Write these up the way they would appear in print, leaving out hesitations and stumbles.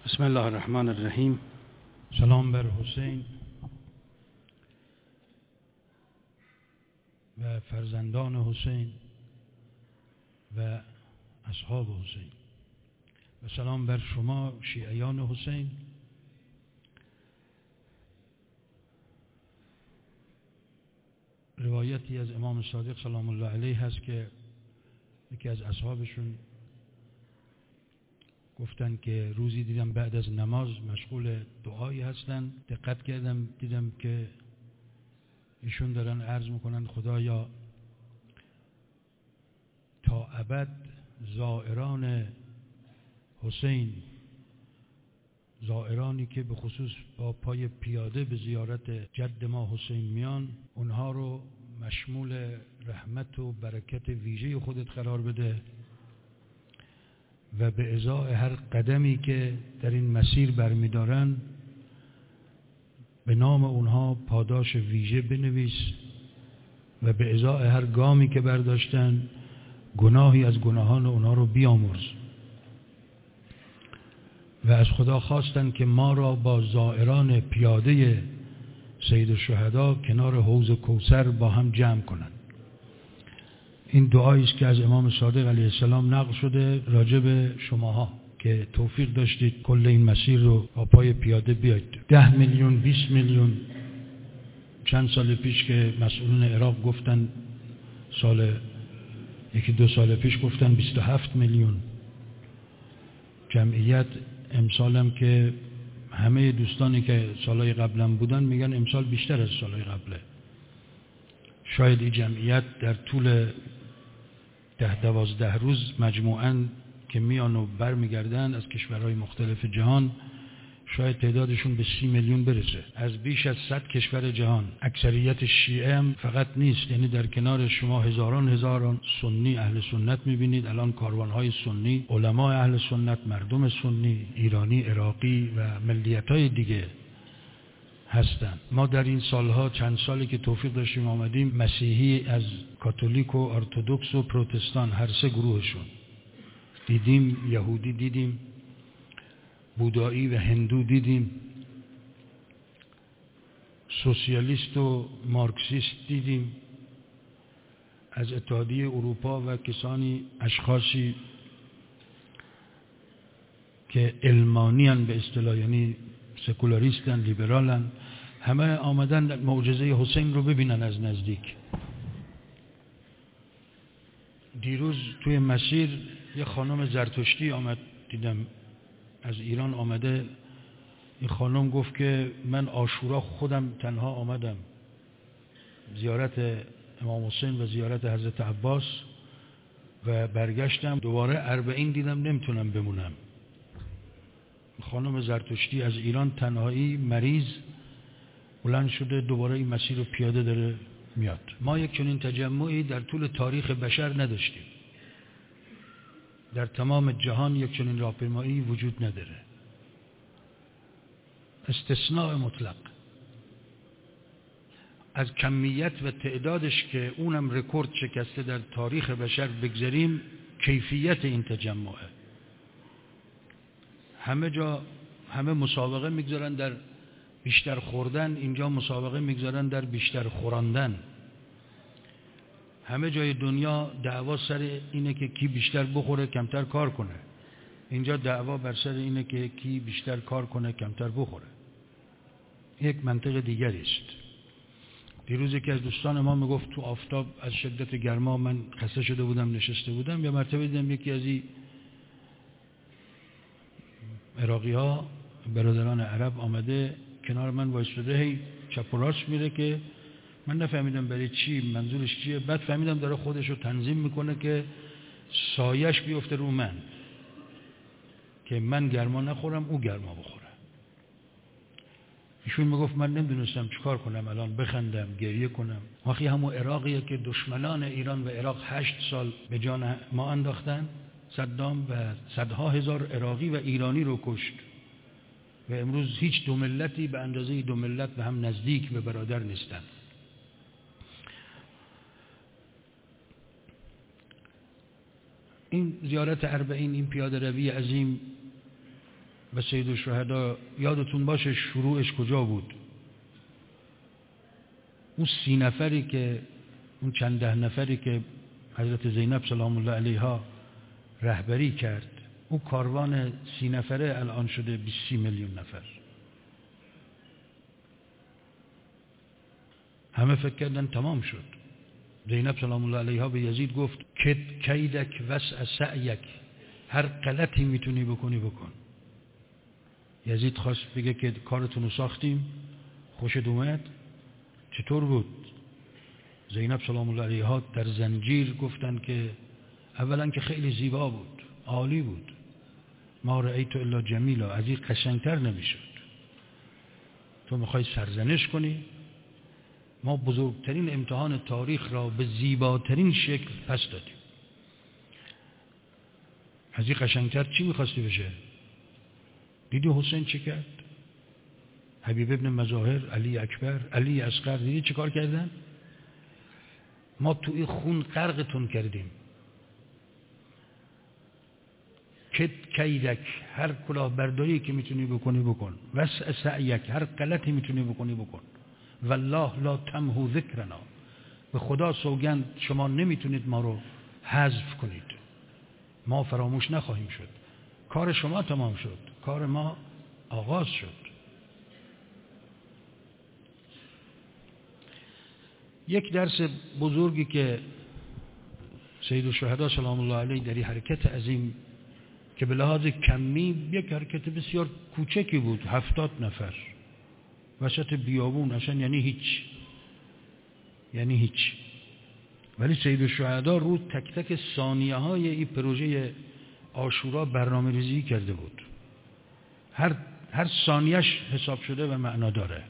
بسم الله الرحمن الرحیم. سلام بر حسین و فرزندان حسین و اصحاب حسین و سلام بر شما شیعیان حسین. روایتی از امام صادق سلام الله علیه هست که یکی از اصحابشون گفتن که روزی دیدم بعد از نماز مشغول دعایی هستن، دقت کردم دیدم که ایشون دارن عرض میکنن خدایا تا ابد زائران حسین، زائرانی که به خصوص با پای پیاده به زیارت جد ما حسین میان، اونها رو مشمول رحمت و برکت ویژه خودت قرار بده و به ازای هر قدمی که در این مسیر برمیدارن به نام اونها پاداش ویژه بنویس و به ازای هر گامی که برداشتن گناهی از گناهان اونها رو بیامرز. و از خدا خواستن که ما را با زائران پیاده سید الشهدا کنار حوض کوثر با هم جمع کنند. این دعایی است که از امام صادق علیه السلام نقل شده راجع به شماها که توفیق داشتید کل این مسیر رو با پای پیاده بیاید. 10 میلیون 20 میلیون چند سال پیش که مسئولین عراق گفتن، یکی دو سال پیش گفتن 27 میلیون جمعیت. امسالم که همه دوستانی که سالهای قبلم بودن میگن امسال بیشتر از سالهای قبله. شاید این جمعیت در طول 10-12 روز مجموعاً که میان و بر میگردن از کشورهای مختلف جهان شاید تعدادشون به 30 میلیون برسه، از بیش از 100 کشور جهان. اکثریت شیعه هم فقط نیست، یعنی در کنار شما هزاران سنی اهل سنت میبینید. الان کاروانهای سنی، علماء اهل سنت، مردم سنی ایرانی، عراقی و ملیت‌های دیگه هستن. ما در این سالها چند سالی که توفیق داشتیم آمدیم، مسیحی از کاتولیک و ارتدوکس و پروتستان هر سه گروهشون دیدیم، یهودی دیدیم، بودایی و هندو دیدیم، سوسیالیست و مارکسیست دیدیم، از اتحادیه اروپا و اشخاصی که علمانیان به اصطلاح، یعنی سکولاریستن، لیبرالن، همه آمدن معجزه حسین رو ببینن از نزدیک. دیروز توی مسیر یه خانم زرتشتی آمد، دیدم از ایران آمده. این خانم گفت که من عاشورا خودم تنها آمدم زیارت امام حسین و زیارت حضرت عباس و برگشتم دوباره 40 دیدم نمیتونم بمونم. خانم زرتشتی از ایران تنهایی مریض بلند شده دوباره این مسیر رو پیاده داره میاد. ما یک چنین تجمعی در طول تاریخ بشر نداشتیم. در تمام جهان یک چنین راهپیمایی وجود نداره. استثناء مطلق. از کمیت و تعدادش که اونم رکورد شکسته در تاریخ بشر بگذاریم، کیفیت این تجمعه. همه جا همه مسابقه میگذارن در بیشتر خوردن، اینجا مسابقه میگذارن در بیشتر خوراندن. همه جای دنیا دعوا سر اینه که کی بیشتر بخوره کمتر کار کنه. اینجا دعوا بر سر اینه که کی بیشتر کار کنه کمتر بخوره. یک منطق دیگری است. دیروز که از دوستان ما میگفت تو آفتاب از شدت گرما من خسته شده بودم، نشسته بودم. یا مرتبه دیدم یکی از این عراقی ها برادران عرب آمده کنار من وایساده، هی چپ و راست میره که من نفهمیدم برای چی، منظورش چیه. بعد فهمیدم داره خودش رو تنظیم میکنه که سایش بیفته رو من، که من گرما نخورم او گرما بخوره. ایشون میگفت من نمیدونستم چیکار کنم، الان بخندم گریه کنم. واقعی همون عراقیه که دشمنان ایران و عراق 8 سال به جان ما انداختن، صدام، و صدها هزار عراقی و ایرانی رو کشت و امروز هیچ دو ملتی به اندازه دو ملت به هم نزدیک به برادر نیستن. این زیارت 40، این پیاده روی عظیم و سید الشهدا یادتون باشه شروعش کجا بود؟ اون 30 نفری که اون چند ده نفری که حضرت زینب سلام الله علیها رهبری کرد، اون کاروان 30 نفره الان شده 20 میلیون نفر. همه فکر کردن تمام شد. زینب سلام الله علیها به یزید گفت کیدک وسع سعیک، هر غلطی میتونی بکنی بکن. یزید خواست بگه که کارتون رو ساختیم، خوشت اومد؟ چطور بود؟ زینب سلام الله علیها در زنجیر گفتن که اولا که خیلی زیبا بود، عالی بود، ما رأیت الا جمیلا، از این قشنگتر نمیشد. تو میخوای سرزنش کنی؟ ما بزرگترین امتحان تاریخ را به زیباترین شکل پس دادیم. از این قشنگتر چی میخواستی بشه؟ دیدی حسین چی کرد؟ حبیب ابن مظاهر، علی اکبر، علی اصغر، دیدی چی کار کردن؟ ما توی خون غرقتون کردیم. کیدک، هر کلاهبرداری که میتونی بکنی بکن، وسع سعیک، هر غلطی میتونی بکنی بکن، والله لا تمحو ذکرنا، به خدا سوگند شما نمیتونید ما رو حذف کنید، ما فراموش نخواهیم شد. کار شما تمام شد، کار ما آغاز شد. یک درس بزرگی که سید الشهدا سلام الله علیه در این حرکت عظیم که به لحاظ کمی یک حرکت بسیار کوچکی بود، 70 نفر وسط بیابون، اصلا یعنی هیچ، ولی سید الشهدا رو تک تک ثانیه های این پروژه عاشورا برنامه ریزی کرده بود. هر ثانیهش حساب شده و معنا داره.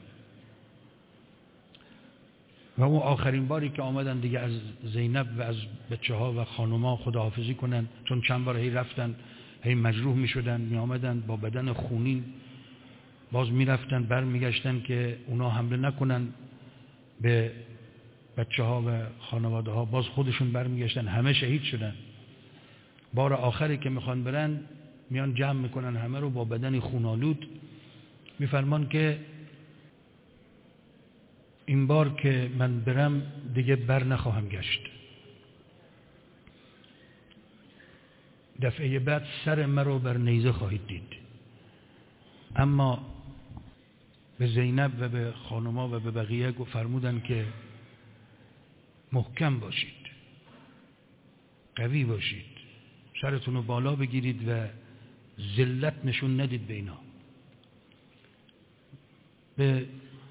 و اون آخرین باری که آمدن دیگه از زینب و از بچه ها و خانوما خداحافظی کنن، چون چند بار هی رفتن، هی مجروح می شدن، می آمدن با بدن خونین، باز می رفتن بر می گشتن که اونا حمله نکنن به بچه ها و خانواده ها، باز خودشون بر می گشتن، همه شهید شدن. بار آخری که میخوان برن میان جمع میکنن همه رو با بدن خونالود، میفرمان که این بار که من برم دیگه بر نخواهم گشت، دفعه بعد سر مرا بر نیزه خواهید دید. اما به زینب و به خانما و به بقیه فرمودن که محکم باشید، قوی باشید، سرتون رو بالا بگیرید و ذلت نشون ندید به اینا. به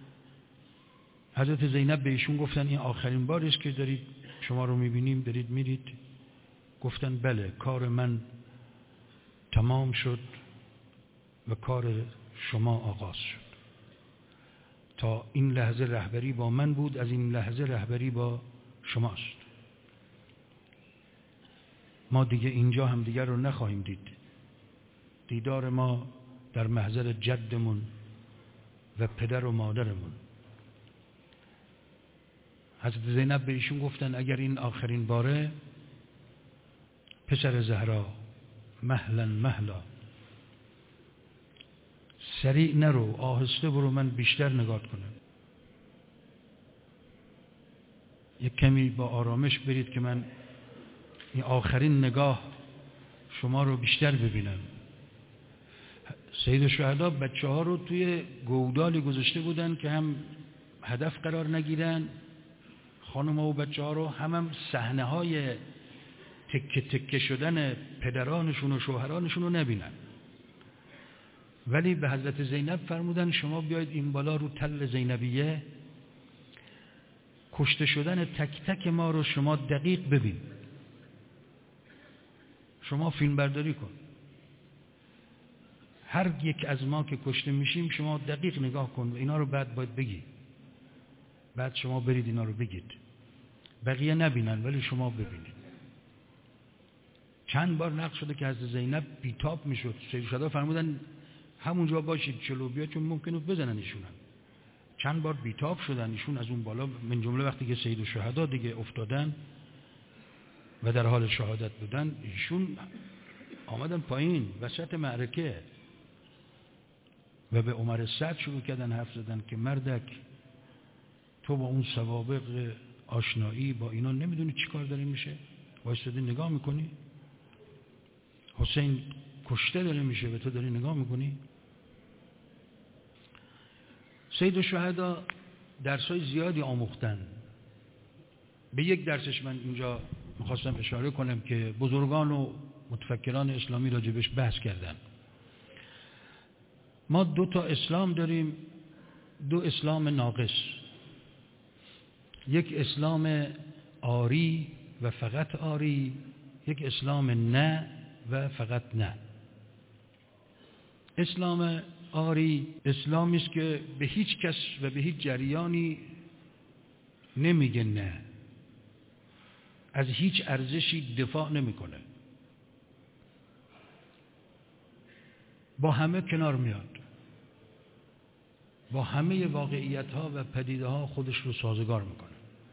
حضرت زینب به ایشون گفتن این آخرین باری است که دارید شما رو میبینیم دارید میرید؟ گفتن بله، کار من تمام شد و کار شما آغاز شد. تا این لحظه رهبری با من بود، از این لحظه رهبری با شماست. ما دیگه اینجا هم دیگر رو نخواهیم دید. دیدار ما در محضر جدمون و پدر و مادرمون. حضرت زینب به ایشون گفتن اگر این آخرین باره، پسر زهرا، مهلا مهلا، سریع نرو، آهسته برو، من بیشتر نگاه کنم. یک کمی با آرامش برید که من این آخرین نگاه شما رو بیشتر ببینم. سید الشهدا بچه ها رو توی گودالی گذاشته بودن که هم هدف قرار نگیرن، خانم و بچه ها رو، هم صحنه های تکه تکه شدن پدرانشون و شوهرانشون رو نبینن. ولی به حضرت زینب فرمودن شما بیاید این بالا رو تل زینبیه، کشته شدن تک تک ما رو شما دقیق ببین، شما فیلم برداری کن، هر یک از ما که کشته میشیم شما دقیق نگاه کن و اینا رو بعد باید بگی، بعد شما برید اینا رو بگید، بقیه نبینن ولی شما ببینید. چند بار نقل شده که حضرت زینب بیتاب میشد، سید الشهدا فرمودن همونجا باشید چلو بیا، چون ممکنه بزنن ایشون. چند بار بیتاب شدن ایشون از اون بالا، من جمله وقتی که سید الشهدا دیگه افتادن و در حال شهادت بودن، ایشون آمدن پایین وسط معرکه. و به عمر سعد شروع کردن حرف زدن که مردک تو با اون سوابق آشنایی با اینا نمیدونی چی کار داره میشه؟ وایسادی نگاه میکنی؟ حسین کشته داره میشه و تو داری نگاه میکنی؟ سید الشهدا درسای زیادی آموختن. به یک درسش من اینجا میخواستم اشاره کنم که بزرگان و متفکران اسلامی راجبش بحث کردن. ما 2 تا اسلام داریم، 2 اسلام ناقص. یک اسلام آری و فقط آری، یک اسلام نه و فقط نه. اسلام آری اسلامی است که به هیچ کس و به هیچ جریانی نمیگه نه، از هیچ ارزشی دفاع نمیکنه، با همه کنار میاد، با همه واقعیت‌ها و پدیده‌ها خودش رو سازگار میکنه.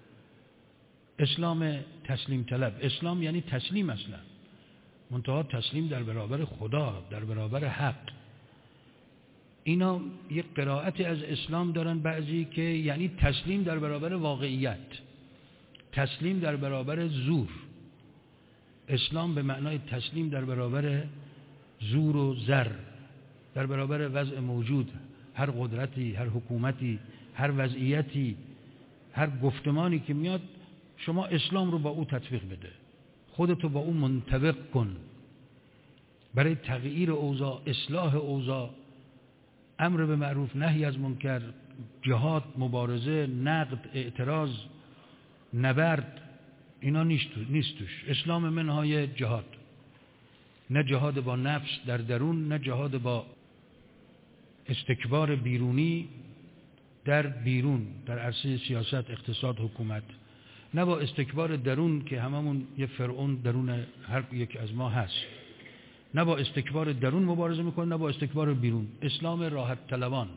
اسلام تسلیم طلب. اسلام یعنی تسلیم، اصلا منتها تسلیم در برابر خدا، در برابر حق. اینا یک قرائتی از اسلام دارن بعضی که یعنی تسلیم در برابر واقعیت، تسلیم در برابر زور. اسلام به معنای تسلیم در برابر زور و زر، در برابر وضع موجود، هر قدرتی، هر حکومتی، هر وضعیتی، هر گفتمانی که میاد، شما اسلام رو با او تطبیق بده، خودتو با او منطبق کن برای تغییر اوضاع، اصلاح اوضاع، امر به معروف، نهی از منکر، جهاد، مبارزه، نقد، اعتراض، نبرد. اینا نیست توش. اسلام منهای جهاد، نه جهاد با نفس در درون، نه جهاد با استکبار بیرونی در بیرون، در عرصه سیاست، اقتصاد، حکومت، نه با استکبار درون که هممون یه فرعون درون هر یک از ما هست. نه با استکبار درون مبارزه میکنه، نه با استکبار بیرون. اسلام راحت طلبان،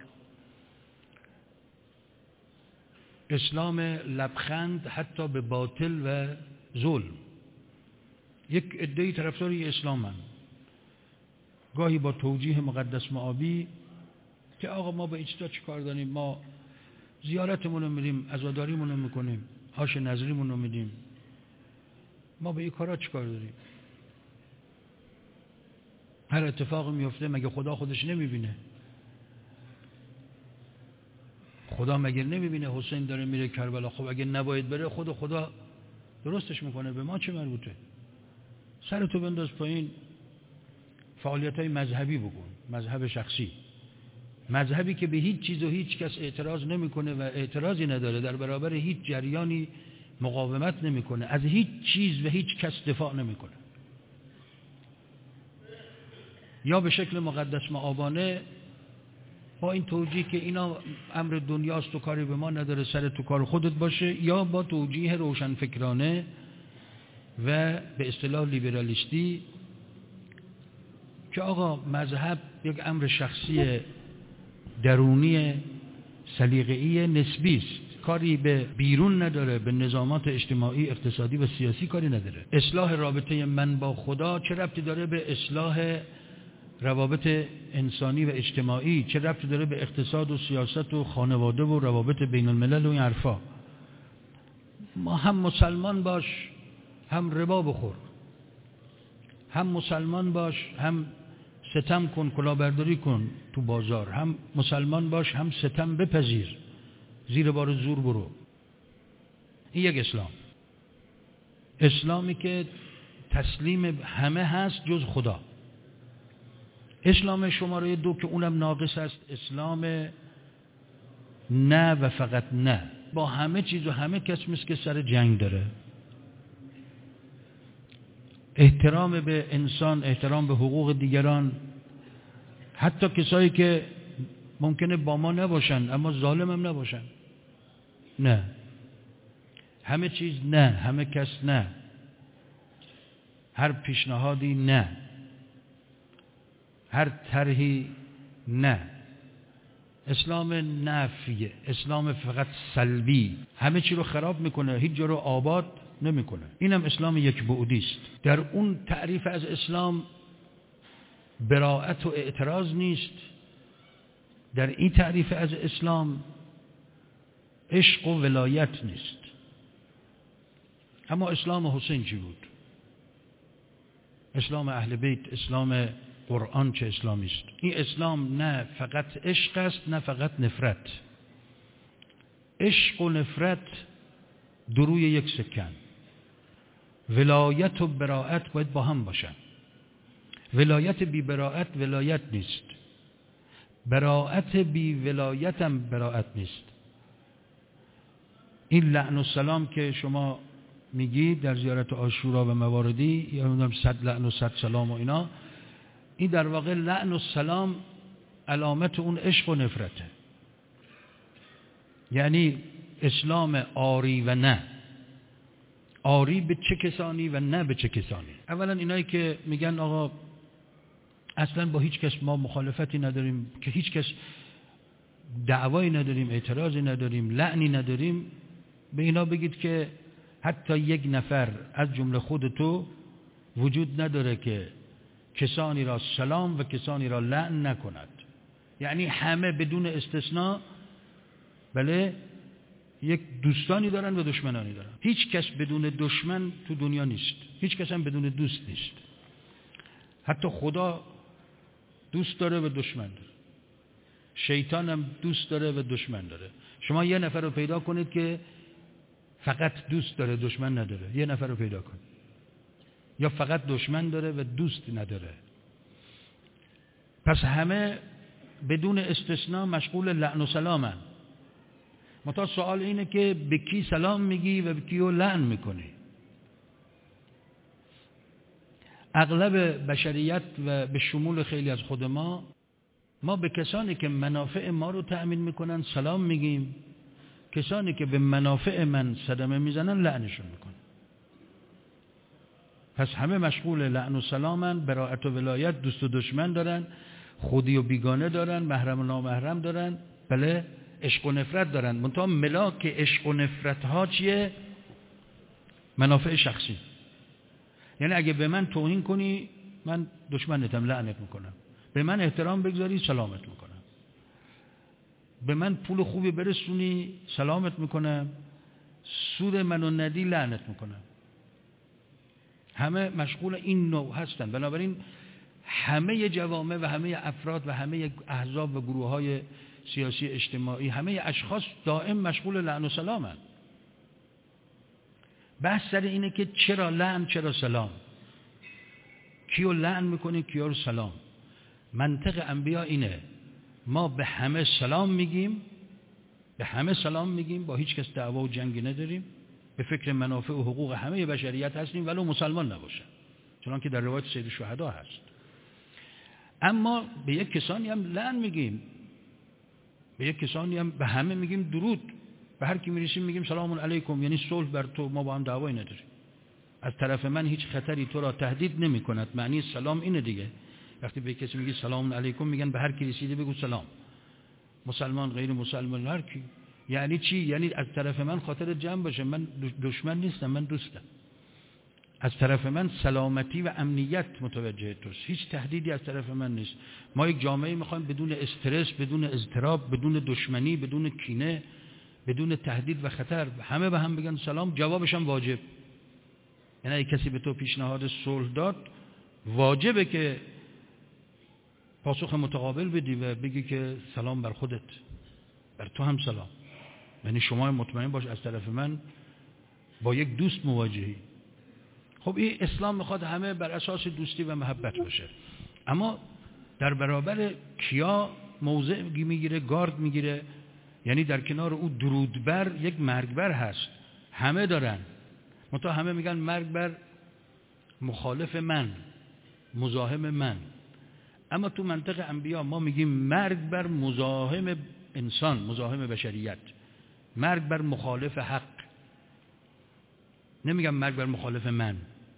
اسلام لبخند حتی به باطل و ظلم. یک عده‌ای طرفدار اسلامن، گاهی با توجیه مقدس معابی که آقا ما با این چیزا چیکار داریم، ما زیارتمون رو میریم، عزاداریمون رو میکنیم، هاش نظریمون رو میدیم، ما به این کارا چیکار داریم؟ هر اتفاقی میفته مگه خدا خودش نمیبینه؟ خدا مگه نمیبینه حسین داره میره کربلا؟ خب اگه نباید بره، خدا درستش میکنه، به ما چه مربوطه؟ سرتو بنداز پایین، فعالیت‌های مذهبی بکن، مذهب شخصی، مذهبی که به هیچ چیز و هیچ کس اعتراض نمیکنه و اعتراضی نداره، در برابر هیچ جریانی مقاومت نمیکنه، از هیچ چیز و هیچ کس دفاع نمیکنه. یا به شکل مقدس معابانه با این توجیه که اینا امر دنیاست و کاری به ما نداره، سر تو کار خودت باشه، یا با توجیه روشنفکرانه و به اصطلاح لیبرالیستی که آقا مذهب یک امر شخصی درونی سلیقه‌ای نسبی است، کاری به بیرون نداره، به نظامات اجتماعی، اقتصادی و سیاسی کاری نداره. اصلاح رابطه من با خدا چه ربطی داره به اصلاح روابط انسانی و اجتماعی؟ چه ربطی داره به اقتصاد و سیاست و خانواده و روابط بین الملل و این حرفا؟ ما هم مسلمان باش هم ربا بخور، هم مسلمان باش هم ستم کن، کلاهبرداری کن تو بازار، هم مسلمان باش هم ستم بپذیر، زیر بار زور برو. این یک اسلام، اسلامی که تسلیم همه هست جز خدا. اسلام شماره 2 که اونم ناقص است، اسلام نه و فقط نه، با همه چیز و همه کس مثل که سر جنگ داره. احترام به انسان، احترام به حقوق دیگران، حتی کسایی که ممکنه با ما نباشن اما ظالم هم نباشن. نه، همه چیز نه، همه کس نه، هر پیشنهادی نه، هر طرحی نه. اسلام نفیه، اسلام فقط سلبی، همه چی رو خراب میکنه، هیچ جا رو آباد نمیکنه. اینم اسلام یک بعدی است. در اون تعریف از اسلام براءت و اعتراض نیست، در این تعریف از اسلام عشق و ولایت نیست. اما اسلام حسین چی بود؟ اسلام اهل بیت، اسلام قرآن چه اسلامی است؟ این اسلام نه فقط عشق است نه فقط نفرت. عشق و نفرت دو روی یک سکن. ولایت و براءت باید با هم باشن. ولایت بی براءت ولایت نیست، براءت بی ولایت هم براءت نیست. این لعن و سلام که شما میگید در زیارت عاشورا و مواردی، یا میگم 100 لعن و 100 سلام و اینا، این در واقع لعن و سلام علامت اون عشق و نفرته. یعنی اسلام آری و نه، آری به چه کسانی و نه به چه کسانی. اولا اینایی که میگن آقا اصلا با هیچ کس ما مخالفتی نداریم، که هیچ کس دعوایی نداریم، اعتراضی نداریم، لعنی نداریم، به اینا بگید که حتی یک نفر از جمله خود تو وجود نداره که کسانی را سلام و کسانی را لعن نکند. یعنی همه بدون استثناء بله یک دوستانی دارن و دشمنانی دارن. هیچ کس بدون دشمن تو دنیا نیست، هیچ کس هم بدون دوست نیست. حتی خدا دوست داره و دشمن داره، شیطان هم دوست داره و دشمن داره. شما یه نفر رو پیدا کنید که فقط دوست داره دشمن نداره، یه نفر رو پیدا کنید. یا فقط دشمن داره و دوست نداره. پس همه بدون استثناء مشغول لعن و سلامن. منتها سوال اینه که به کی سلام میگی و به کیو لعن میکنی؟ اغلب بشریت و به شمول خیلی از خود ما به کسانی که منافع ما رو تأمین میکنن سلام میگیم، کسانی که به منافع من صدمه میزنن لعنشون میکنن. پس همه مشغول لعن و سلامن، براءت و ولایت، دوست و دشمن دارن، خودی و بیگانه دارن، محرم و نامحرم دارن، بله عشق و نفرت دارن. منتها ملاک عشق و نفرت ها چیه؟ منافع شخصی. یعنی اگه به من توهین کنی من دشمنتم، لعنت میکنم. به من احترام بگذاری سلامت میکنم. به من پول خوبی برسونی سلامت میکنم. سود منو ندی لعنت میکنم. همه مشغول این نوع هستن. بنابراین همه جوامع و همه افراد و همه احزاب و گروه های سیاسی اجتماعی، همه اشخاص دائم مشغول لعن و سلامن. بحث سر اینه که چرا لعن چرا سلام، کیو لعن میکنی کیو رو سلام. منطق انبیا اینه، ما به همه سلام میگیم، به همه سلام میگیم، با هیچ کس دعوا و جنگی نداریم، به فکر منافع و حقوق همه بشریت هستیم ولو مسلمان نباشه، چون که در روایت سید الشهدا هست. اما به یک کسانی هم لعن میگیم، به یک کسانی هم به همه میگیم درود، به هر کی میرسیم میگیم سلام علیکم، یعنی صلح بر تو، ما با هم دعوایی نداریم، از طرف من هیچ خطری تو را تهدید نمیکند. معنی سلام اینه دیگه. وقتی به کسی میگی سلام علیکم میگن به هر کی رسیده بگو سلام، مسلمان غیر مسلمان هر کی. یعنی چی؟ یعنی از طرف من خاطر جمع باشه، من دشمن نیستم، من دوستم. از طرف من سلامتی و امنیت متوجه توست، هیچ تهدیدی از طرف من نیست. ما یک جامعه میخوایم بدون استرس، بدون اضطراب، بدون دشمنی، بدون کینه، بدون تهدید و خطر همه به هم بگن سلام. جوابش هم واجب. یعنی اگه کسی به تو پیشنهاد صلح داد واجبه که پاسخ متقابل بدی و بگی که سلام بر خودت، بر تو هم سلام. یعنی شما مطمئن باش از طرف من با یک دوست مواجهی. خب این اسلام میخواد همه بر اساس دوستی و محبت باشه، اما در برابر کیا موضع میگیره، گارد میگیره. یعنی در کنار او درودبر یک مرگبر هست، همه دارن، منتها همه میگن مرگبر مخالف من، مزاحم من. اما تو منطق انبیا ما میگیم مرگبر مزاحم انسان، مزاحم بشریت، مرگبر مخالف حق. نمیگم مرگبر مخالف من،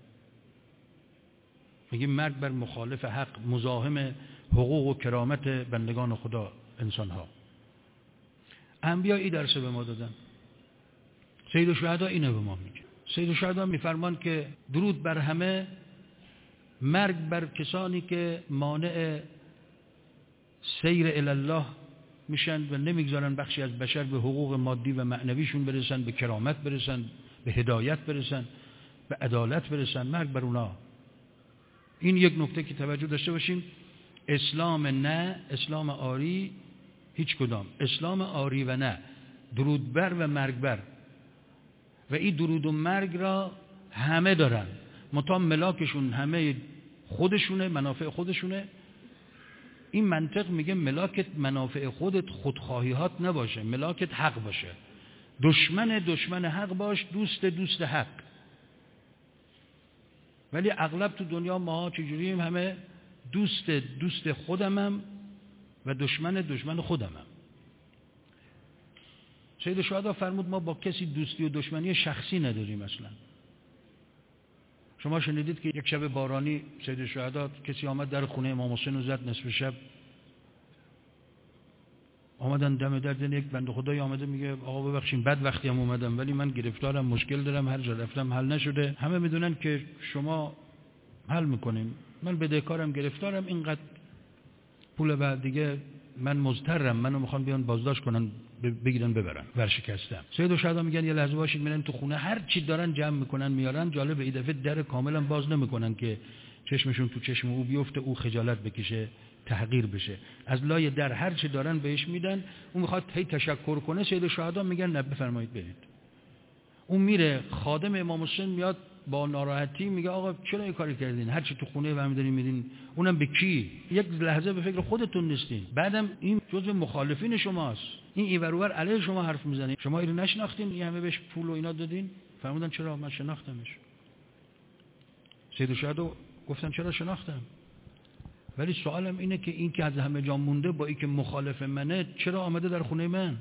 میگیم مرگبر مخالف حق، مزاحم حقوق و کرامت بندگان خدا، انسان ها. انبیا این درس به ما دادن. سید الشهدا اینه به ما میگه. سید الشهدا میفرمان که درود بر همه، مرگ بر کسانی که مانع سیر الی الله میشن و نمیگذارن بخشی از بشر به حقوق مادی و معنویشون برسن، به کرامت برسن، به هدایت برسن، به عدالت برسن. مرگ بر اونا. این یک نکته که توجه داشته باشیم. اسلام نه، اسلام آری هیچ کدام. اسلام آری و نه، درودبر و مرگبر. و این درود و مرگ را همه دارن، منتها ملاکشون همه خودشونه، منافع خودشونه. این منطق میگه ملاکت منافع خودت خودخواهیات نباشه، ملاکت حق باشه. دشمن حق باش، دوست حق. ولی اغلب تو دنیا ماها چجوریم؟ همه دوست خودمم و دشمن خودمم. سید الشهدا فرمود ما با کسی دوستی و دشمنی شخصی نداریم اصلا. شما شنیدید که یک شب بارانی سید الشهدا کسی آمد در خونه امام حسین و زد نصف شب. آمدن دم در یک بنده خدایی آمده میگه آقا ببخشید بد وقتی هم اومدم ولی من گرفتارم، مشکل دارم، هر جا رفتم حل نشده. همه میدونن که شما حل میکنیم، من بدهکارم، گرفتارم، اینقدر پول بعد دیگه من مضطرم، منو میخوان بیان بازداشت کنن بگیرن ببرن، ورشکستم. سید الشهدا میگن یه لحظه باشید، میرن تو خونه هر چی دارن جمع میکنن میارن. جالب این دفعه در کاملا باز نمیکنن که چشمشون تو چشم او بیفته، او خجالت بکشه، تحقیر بشه. از لای در هر چی دارن بهش میدن. اون میخواد هی تشکر کنه، سید الشهدا میگن نه بفرمایید برید. اون میره، خادم امام حسین میاد با ناراحتی میگه آقا چرا این کاری کردین؟ هر چی تو خونه و میدارین میدین، اونم به کی؟ یک لحظه به فکر خودتون نیستین. بعدم این جزء مخالفین شماست، این اینور اونور علیه شما حرف میزنه. شما اینو نشناختین؟ این همه بهش پول و اینا دادین؟ فرمودن چرا؟ من شناختمش. سید الشهدا گفتن چرا شناختم، ولی سوالم اینه که این که از همه جا مونده با این که مخالف منه چرا آمده در خونه من؟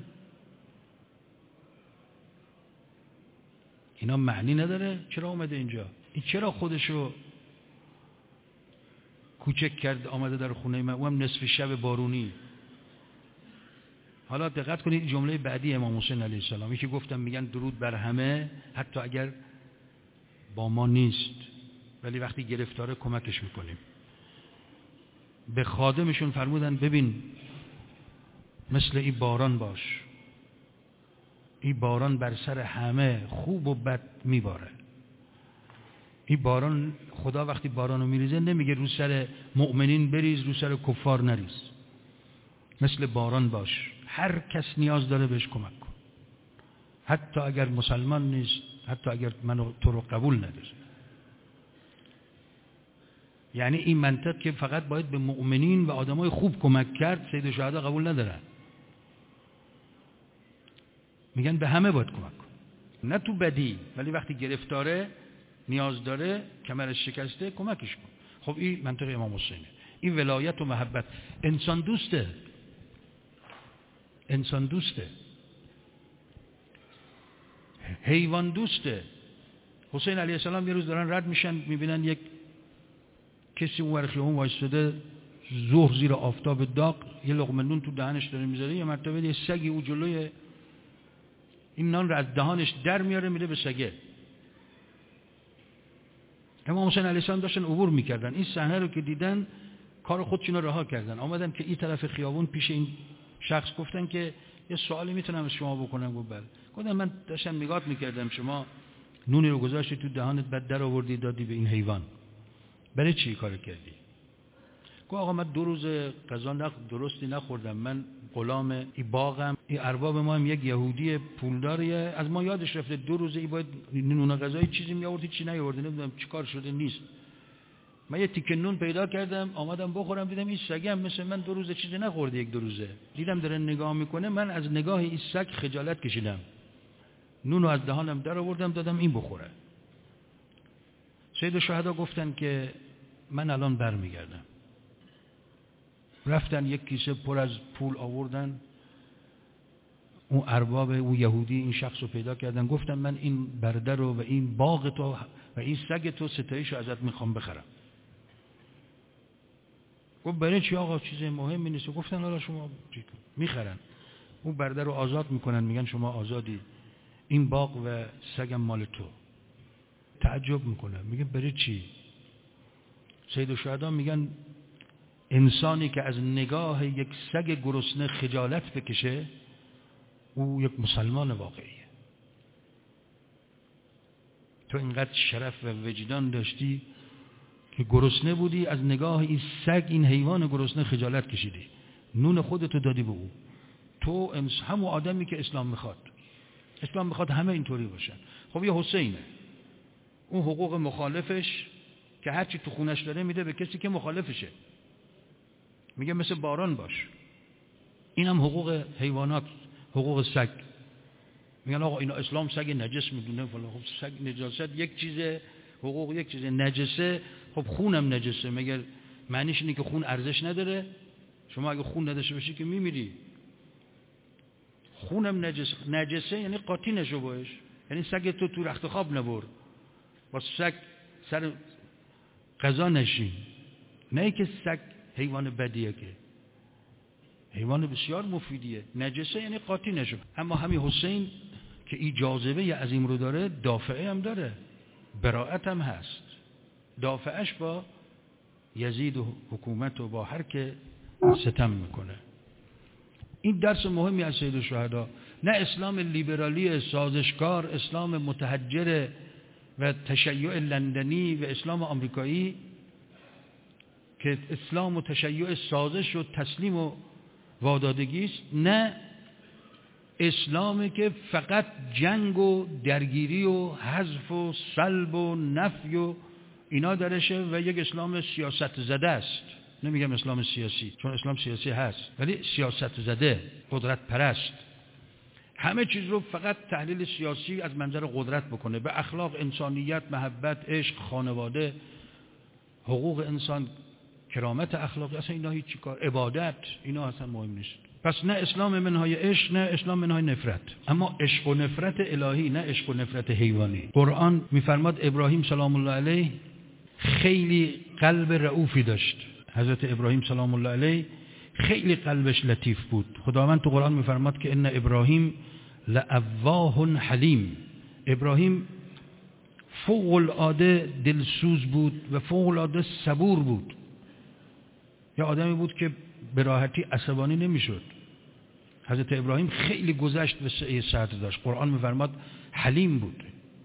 اینا معنی نداره چرا آمده اینجا؟ این چرا خودشو کوچک کرد آمده در خونه من، اونم نصف شب بارونی؟ حالا دقت کنید جمله بعدی امام حسین علیه السلام که گفتم، میگن درود بر همه حتی اگر با ما نیست ولی وقتی گرفتاره کمکش میکنیم. به خادمشون فرمودن ببین مثل این باران باش، این باران بر سر همه خوب و بد میباره. این باران، خدا وقتی بارانو میریزه نمیگه رو سر مؤمنین بریز رو سر کفار نریز. مثل باران باش، هر کس نیاز داره بهش کمک کن، حتی اگر مسلمان نیست، حتی اگر منو تو رو قبول نداره. یعنی این منطق که فقط باید به مؤمنین و آدمای خوب کمک کرد، سید الشهدا قبول ندارن. میگن به همه باید کمک کن، نه تو بدی، ولی وقتی گرفتاره نیاز داره، کمرش شکسته، کمکش کن. خب این منطق امام حسینه. این ولایت و محبت. انسان دوسته، انسان دوسته، حیوان دوسته. حسین علیه السلام یه روز دارن رد میشن، میبینن یک کسی اون خیابون وایساده، ظهر زیر آفتاب داغ، یه لقمه نون تو دهنش داره میذاره. یه مرتبه یه سگی او جلوی این نان رو از دهانش در میاره میده به سگه. امام حسین علیه السلام داشتن عبور میکردن، این صحنه رو که دیدن کار خودشون رو رها کردن، آمدن که این طرف خیابون پیش این شخص گفتن که یه سوالی میتونم از شما بکنم؟ گفت بله. گفتم من داشتم نگاه میکردم، شما نونی رو گذاشتی تو دهانت بعد در آوردی دادی به این حیوان، برای چی کار کردی؟ گفت آقا من 2 روز غذا درستی نخوردم، من غلام این باغم، این ارباب ما هم یک یهودی پولداریه، از ما یادش رفته 2 روزه این باید نون غذای چیزی میآورد، چی نیاورد، نمیدونم چیکار شده نیست. من یه تیکه نون پیدا کردم آمدم بخورم، دیدم این سگم مثل من 2 روزه چیزی نخورده، 1-2 روزه. دیدم داره نگاه میکنه، من از نگاه این سگ خجالت کشیدم، نونو از دهانم در آوردم دادم این بخوره. سید الشهدا گفتن که من الان برمیگردم. رفتن یک کیسه پر از پول آوردن، اون ارباب اون یهودی این شخص رو پیدا کردن، گفتن من این برده رو و این باغ تو و این سگ تو ستایش رو ازت میخوام بخرم. گفت برای چی آقا؟ چیز مهمی نیست. گفتن حالا شما میخرن، اون برده رو آزاد میکنن، میگن شما آزادی، این باغ و سگم مال تو. تعجب میکنه، میگه برای چی؟ سید الشهدا میگن انسانی که از نگاه یک سگ گرسنه خجالت بکشه او یک مسلمان واقعیه. تو اینقدر شرف و وجدان داشتی که گرسنه بودی، از نگاه این سگ، این حیوان گرسنه خجالت کشیدی، نون خودتو دادی به او. تو همون آدمی که اسلام میخواد. اسلام میخواد همه اینطوری باشن. خب یه حسینه، اون حقوق مخالفش که هرچی تو خونش داره میده به کسی که مخالفشه، میگه مثل باران باش. این هم حقوق حیوانات، حقوق سگ. میگن آقا اینا اسلام سگ نجس میدونه فلان. خب سگ نجاست یک چیزه، حقوق یک چیزه، نجسه. خب خونم نجسه، مگر معنیش اینه که خون ارزش نداره؟ شما اگه خون نداشته باشی که میمیری. خونم نجسه یعنی قاطی نشو باش، یعنی سگ تو رخت خواب نبر، با سگ سر قضا نشین. نه که سگ حیوان بدیه، که حیوان بسیار مفیدیه. نجسه یعنی قاطی نشو. اما همین حسین که این جاذبه عظیم رو داره، دافعه هم داره، براءت هم هست. دافعش با یزید و حکومت و با هر که ستم میکنه. این درس مهمی از سید الشهدا. نه اسلام لیبرالی سازشکار، اسلام متحجر و تشیع لندنی و اسلام آمریکایی که اسلام و تشیع سازش و تسلیم و وادادگی است. نه اسلامی که فقط جنگ و درگیری و حذف و سلب و نفی و اینا درشه و یک اسلام سیاست زده است. نمیگم اسلام سیاسی، چون اسلام سیاسی هست، ولی سیاست زده، قدرت پرست، همه چیز رو فقط تحلیل سیاسی از منظر قدرت بکنه. به اخلاق، انسانیت، محبت، عشق، خانواده، حقوق انسان، کرامت اخلاقی، اصلا اینا هیچ کار، عبادت، اینا اصلا مهم نیست. پس نه اسلام منهای عشق، نه اسلام منهای نفرت، اما عشق و نفرت الهی، نه عشق و نفرت حیوانی. قرآن میفرماد ابراهیم سلام الله علیه خیلی قلب رئوفی داشت. حضرت ابراهیم سلام الله علیه خیلی قلبش لطیف بود. خداوند تو قرآن میفرماد که ان ابراهیم لأواه حلیم. ابراهیم فوق العاده دلسوز بود و فوق العاده صبور بود. یا آدمی بود که به راحتی عصبانی نمیشد. حضرت ابراهیم خیلی گذشت و سعی صدر داشت. قرآن میفرماد حلیم بود،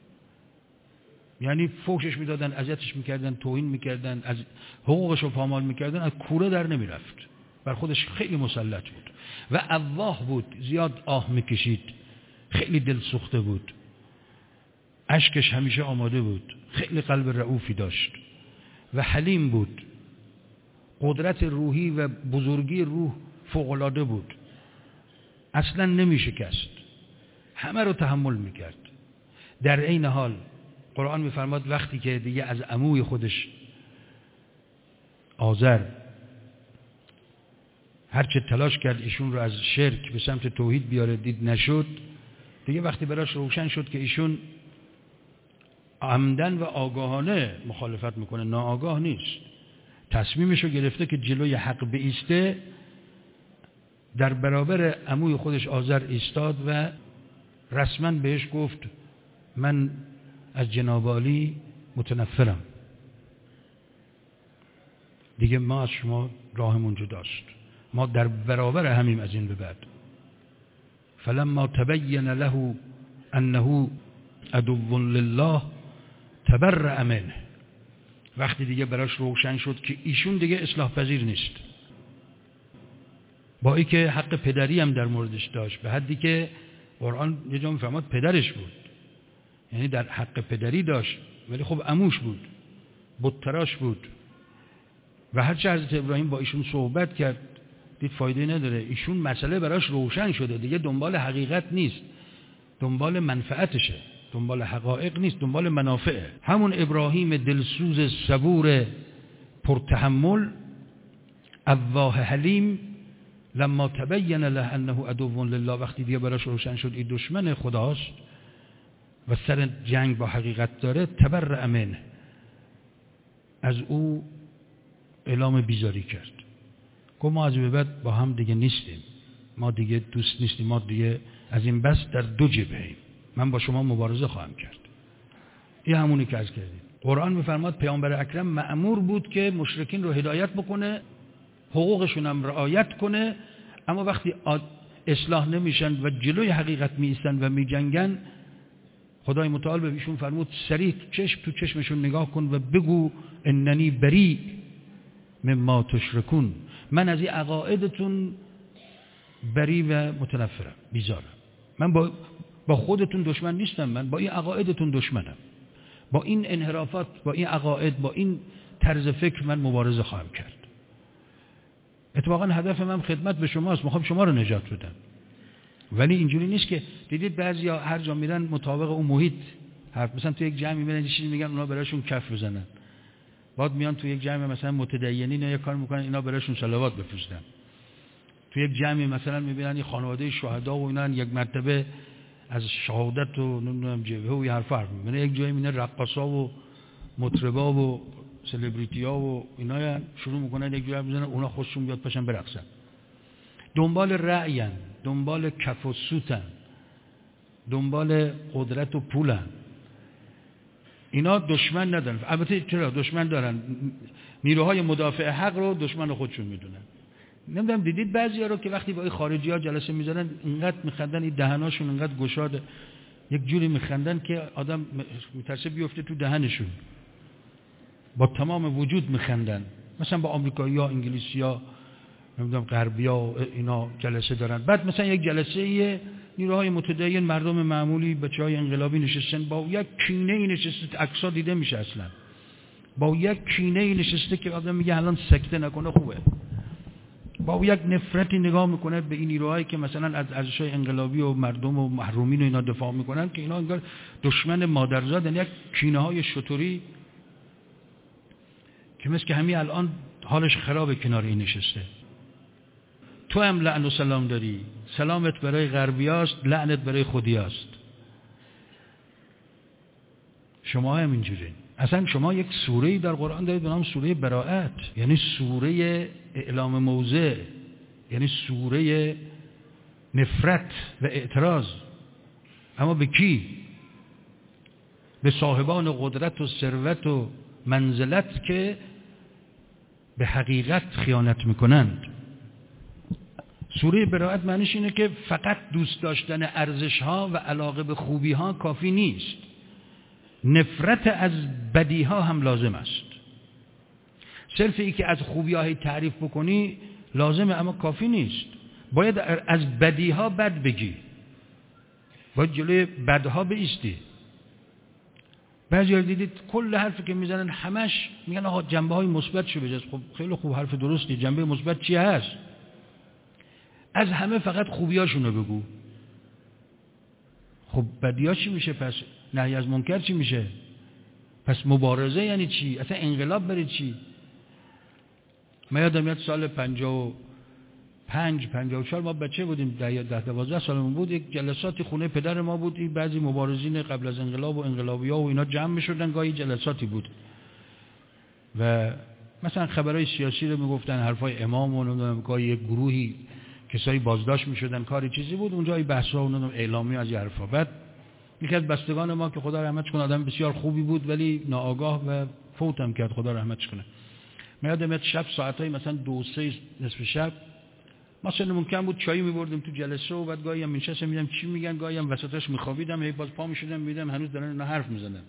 یعنی فوشش میدادن، اذیتش میکردن، توهین میکردن، از حقوقش رو پامال میکردن، از کوره در نمیرفت. بر خودش خیلی مسلط بود و اواه بود، زیاد آه میکشید، خیلی دل سوخته بود، اشکش همیشه آماده بود، خیلی قلب رئوفی داشت و حلیم بود. قدرت روحی و بزرگی روح فوق‌العاده بود، اصلا نمیشکست، همه رو تحمل میکرد. در عین حال قرآن میفرماد وقتی که دیگه از عموی خودش آذر هرچه تلاش کرد ایشون رو از شرک به سمت توحید بیاره، دید نشد، دیگه وقتی براش روشن شد که ایشون عمدن و آگاهانه مخالفت میکنه، ناآگاه نیست، تصمیمشو گرفته که جلوی حق بایسته، در برابر عموی خودش آذر ایستاد و رسما بهش گفت من از جناب علی متنفرم، دیگه ما از شما راهمون جداست، ما در برابر همیم از این به بعد. فلما تبین له انه عدو لله تبرأ منه. وقتی دیگه براش روشن شد که ایشون دیگه اصلاح پذیر نیست، با ای که حق پدری هم در موردش داشت، به حدی که قرآن یه جا میفرماد پدرش بود، یعنی در حق پدری داشت، ولی خب عموش بود، بت‌تراش بود و هرچه حضرت ابراهیم با ایشون صحبت کرد دید فایده نداره. ایشون مسئله براش روشن شده، دیگه دنبال حقیقت نیست، دنبال منفعتشه، دنبال حقایق نیست، دنبال منافعه. همون ابراهیم دلسوز صبور پرتحمل اواه حلیم لما تبین له انه عدو لله، وقتی دیگه براش روشن شد این دشمن خداست و سر جنگ با حقیقت داره، تبرأ منه، از او اعلام بیزاری کرد. گفت ما از به بعد با هم دیگه نیستیم، ما دیگه دوست نیستیم، ما دیگه از این بس در دو جبهه‌ایم، من با شما مبارزه خواهم کرد. این همونی که از کردیم. قرآن میفرماد پیامبر اکرم مأمور بود که مشرکین رو هدایت بکنه حقوقشون هم رعایت کنه، اما وقتی اصلاح نمیشن و جلوی حقیقت میستن و میجنگن، خدای متعال به ایشون فرمود سریع تو چشمشون نگاه کن و بگو اننی بری مما تشرکون، من از این عقایدتون بری و متنفرم، بیزارم. من با خودتون دشمن نیستم، من با این عقایدتون دشمنم. با این انحرافات، با این عقاید، با این طرز فکر من مبارزه خواهم کرد. اتفاقا هدف من خدمت به شماست، میخوام شما رو نجات بدم. ولی اینجوری نیست که دیدید بعضیا هر جا میرن مطابق اون محیط حرف، مثلا تو یک جمعی میرن چیزی میگن اونا براشون کف بزنن، بعد میان تو یک جمع مثلا متدینین یا کار میکنن اینا براشون صلوات بفرستن. تو یک جمعی مثلا میبینن این خانواده شهدا و اینا یک مرتبه از شهادت و نمیدونم جبهه و حرف میبینن، یک جایی میبینن رقاصا و مطربا و سلبریتی‌ها و اینا شروع میکنن یک جایی میزنن اونا خوششون بیاد پاشن برقصن، دنبال رأیان، دنبال کف و سوتن، دنبال قدرت و پولن. اینا دشمن ندارن. البته چرا دشمن دارن؟ نیروهای مدافع حق رو دشمن خودشون میدونن. نمیدونم دیدید بعضیا رو که وقتی با این خارجی‌ها جلسه میذارن اینقدر میخندن، این دهناشون اینقدر گشاد، یک جوری میخندن که آدم میترسه بیفته تو دهنشون. با تمام وجود میخندن. مثلا با آمریکایی‌ها، انگلیسی‌ها، نمیدونم غربی‌ها اینا جلسه دارن. بعد مثلا یک جلسه نیروهای متدین، مردم معمولی، بچه‌های انقلابی نشستن، با یک کینه‌ای نشسته، عکس‌ها دیده میشه اصلا. با یک کینه‌ای نشسته که آدم میگه الان سکته نکنه خوبه. با یک نفرتی نگاه میکنه به این نیروهایی که مثلا از ارزش‌های انقلابی و مردم و محرومین و اینا دفاع میکنن که اینا انگار دشمن مادرزاد، یعنی یک کینه‌های شطوری که مثل که همین الان حالش خرابه کنار این نشسته. تو هم لعن و سلام داری، سلامت برای غربیاست، لعنت برای خودیاست. شما هم اینجورین. اصلا شما یک سوره‌ای در قرآن دارید به نام سوره براءت، یعنی سوره اعلام موضع، یعنی سوره نفرت و اعتراض. اما به کی؟ به صاحبان قدرت و ثروت و منزلت که به حقیقت خیانت میکنند. سوره براءت معنیش اینه که فقط دوست داشتن ارزش‌ها و علاقه به خوبی‌ها کافی نیست، نفرت از بدی‌ها هم لازم است. صرف این که از خوبی‌ها تعریف بکنی لازمه اما کافی نیست، باید از بدی‌ها بد بگی، باید جلوی بدها بایستی. بعضی دیدید کل حرفی که میزنن همش میگن آقا جنبه‌های مثبتشو بجز. خب خیلی خوب، حرف درستی. جنبه مثبت چی هست؟ از همه فقط خوبیاشونو بگو. خب بدی‌ها چی میشه پس؟ نهی از منکر چی میشه؟ پس مبارزه یعنی چی؟ اصلا انقلاب برای چی؟ من یادم میاد سال 55 54 ما بچه بودیم، 10-12 سالمون بود، یک جلساتی خونه پدر ما بود، این بعضی مبارزین قبل از انقلاب و انقلابی‌ها و اینا جمع می‌شدن، گاهی جلساتی بود و مثلا خبرهای سیاسی رو میگفتن، حرفای امام و نمیدونم، گاهی یک گروهی کسایی بازداشت می‌شدن، کاری چیزی بود اونجا، این بحث‌ها و نمیدونم اعلامی از این حرفا. بعد یکی از بستگان ما که خدا رحمتش کنه آدم بسیار خوبی بود ولی ناآگاه و فوتم کرد، خدا رحمتش کنه. من یادم میاد شب ساعتای مثلا 2-3 نصف شب ما سنمون کم بود، چایی می‌بردیم تو جلسه و بعد گاهی هم می‌نشستم می‌دیدم چی میگن، گاهی هم وسطش می‌خوابیدم، هی باز پا می‌شدم می‌دیدم هنوز دارن اینا حرف می‌زنن.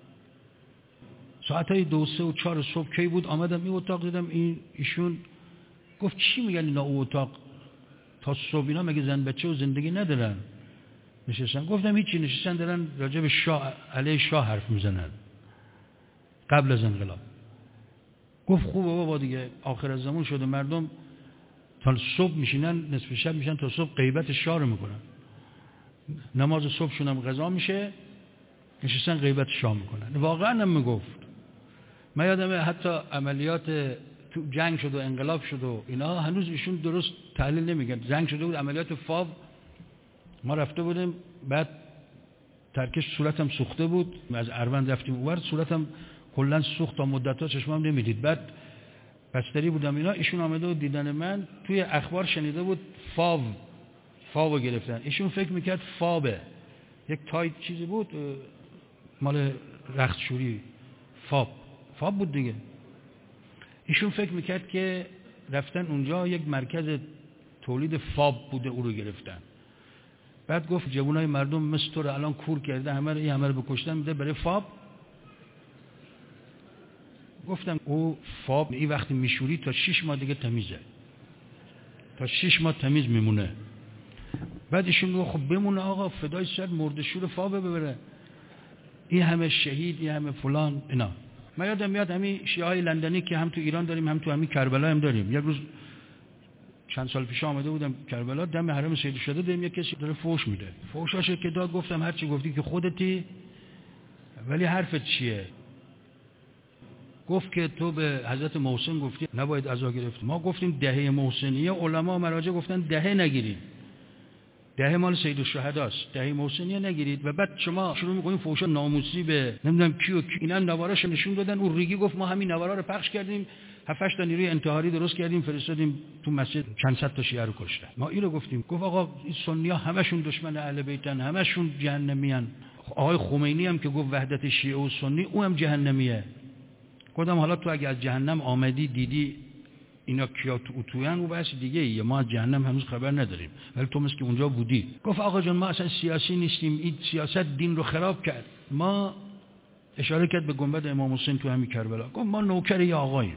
ساعتای 2-3 و 4 صبح کی بود آمدم این اتاق، دیدم ایشون گفت چی میگن اینا اون اتاق تا صبح، اینا مگه زن بچه و زندگی ندارن؟ نشستن. گفتم هیچی، نشستن دارن راجع به شاه، علیه شاه حرف میزنن قبل از انقلاب. گفت خوبه بابا دیگه آخر از زمان شده، مردم تا صبح میشینن، نصف شب میشن تا صبح غیبت شاه رو میکنن، نماز صبحشون هم قضا میشه، نشستن غیبت شاه میکنن. واقعا هم میگفت. من یادمه حتی عملیات تو جنگ شد و انقلاب شد و اینا هنوز ایشون درست تحلیل نمیگن. جنگ شده بود، عملیات فاو، ما رفته بودیم، بعد ترکش صورتم سوخته بود، از اروند رفتیم اونور، صورتم کلا سوخت تا مدت‌ها چشمام نمیدید. بعد بستری بودم اینا، ایشون آمده بود دیدن من، توی اخبار شنیده بود فاو گرفتن، ایشون فکر میکرد فابه، یک تایت چیزی بود مال رختشوری، فاب بود دیگه. ایشون فکر میکرد که رفتن اونجا یک مرکز تولید فاب بوده، او رو گرفتن. بعد گفت جوانای مردم مثل تو رو الان کور کرده، همه رو بکشتن، میده برای فاب. گفتم او فاب این وقتی میشوری تا 6 ماه دیگه تمیزه، تا 6 ماه تمیز میمونه. بعد ایشون گفت خب بمونه آقا، فدای سر مرده‌شور فابه ببره، این همه شهید، این همه فلان اینا. من یادم میاد همین شیعه‌های لندنی که هم تو ایران داریم هم تو همین کربلا هم داریم. یک روز چند سال پیش آمده بودم کربلا، دم حرم سید شده دیدم یک کسی داره فوش میده. فوشاشو که داد گفتم هر چی گفتی که خودتی، ولی حرفت چیه؟ گفت که تو به حضرت محسن گفتی نباید عزا گرفت. ما گفتیم دهه محسنیه، علما مراجع گفتن دهه نگیرید، دهه مال سید الشهداست، دهه محسنیه نگیرید. و بعد شما شروع می‌کنید فوشا ناموسی به نمیدونم کیو کی، اینا نواراشو نشون دادن. اون ریگی گفت ما همین نوارا رو پخش کردیم، 7 تا نیروی انتحاری درست کردیم فرستادیم تو مسجد، چند صد تا شیعه رو کشتن. ما اینو گفتیم. گفت آقا این سنی‌ها همشون دشمن اهل بیتن، همشون جهنمیان. آقای خمینی هم که گفت وحدت شیعه و سنی، او هم جهنمیه. گفتم حالا تو اگه از جهنم آمدی دیدی اینا کیا تویان، و بس دیگه ایه، ما از جهنم هنوز خبر نداریم، ولی تو مثل که اونجا بودی. گفت آقا جان ما اصلا سیاسی نیستیم، این سیاست دین رو خراب کرد. ما اشاره کرد به گنبد امام حسین تو همین کربلا. گفت ما نوکر یه آقاییم،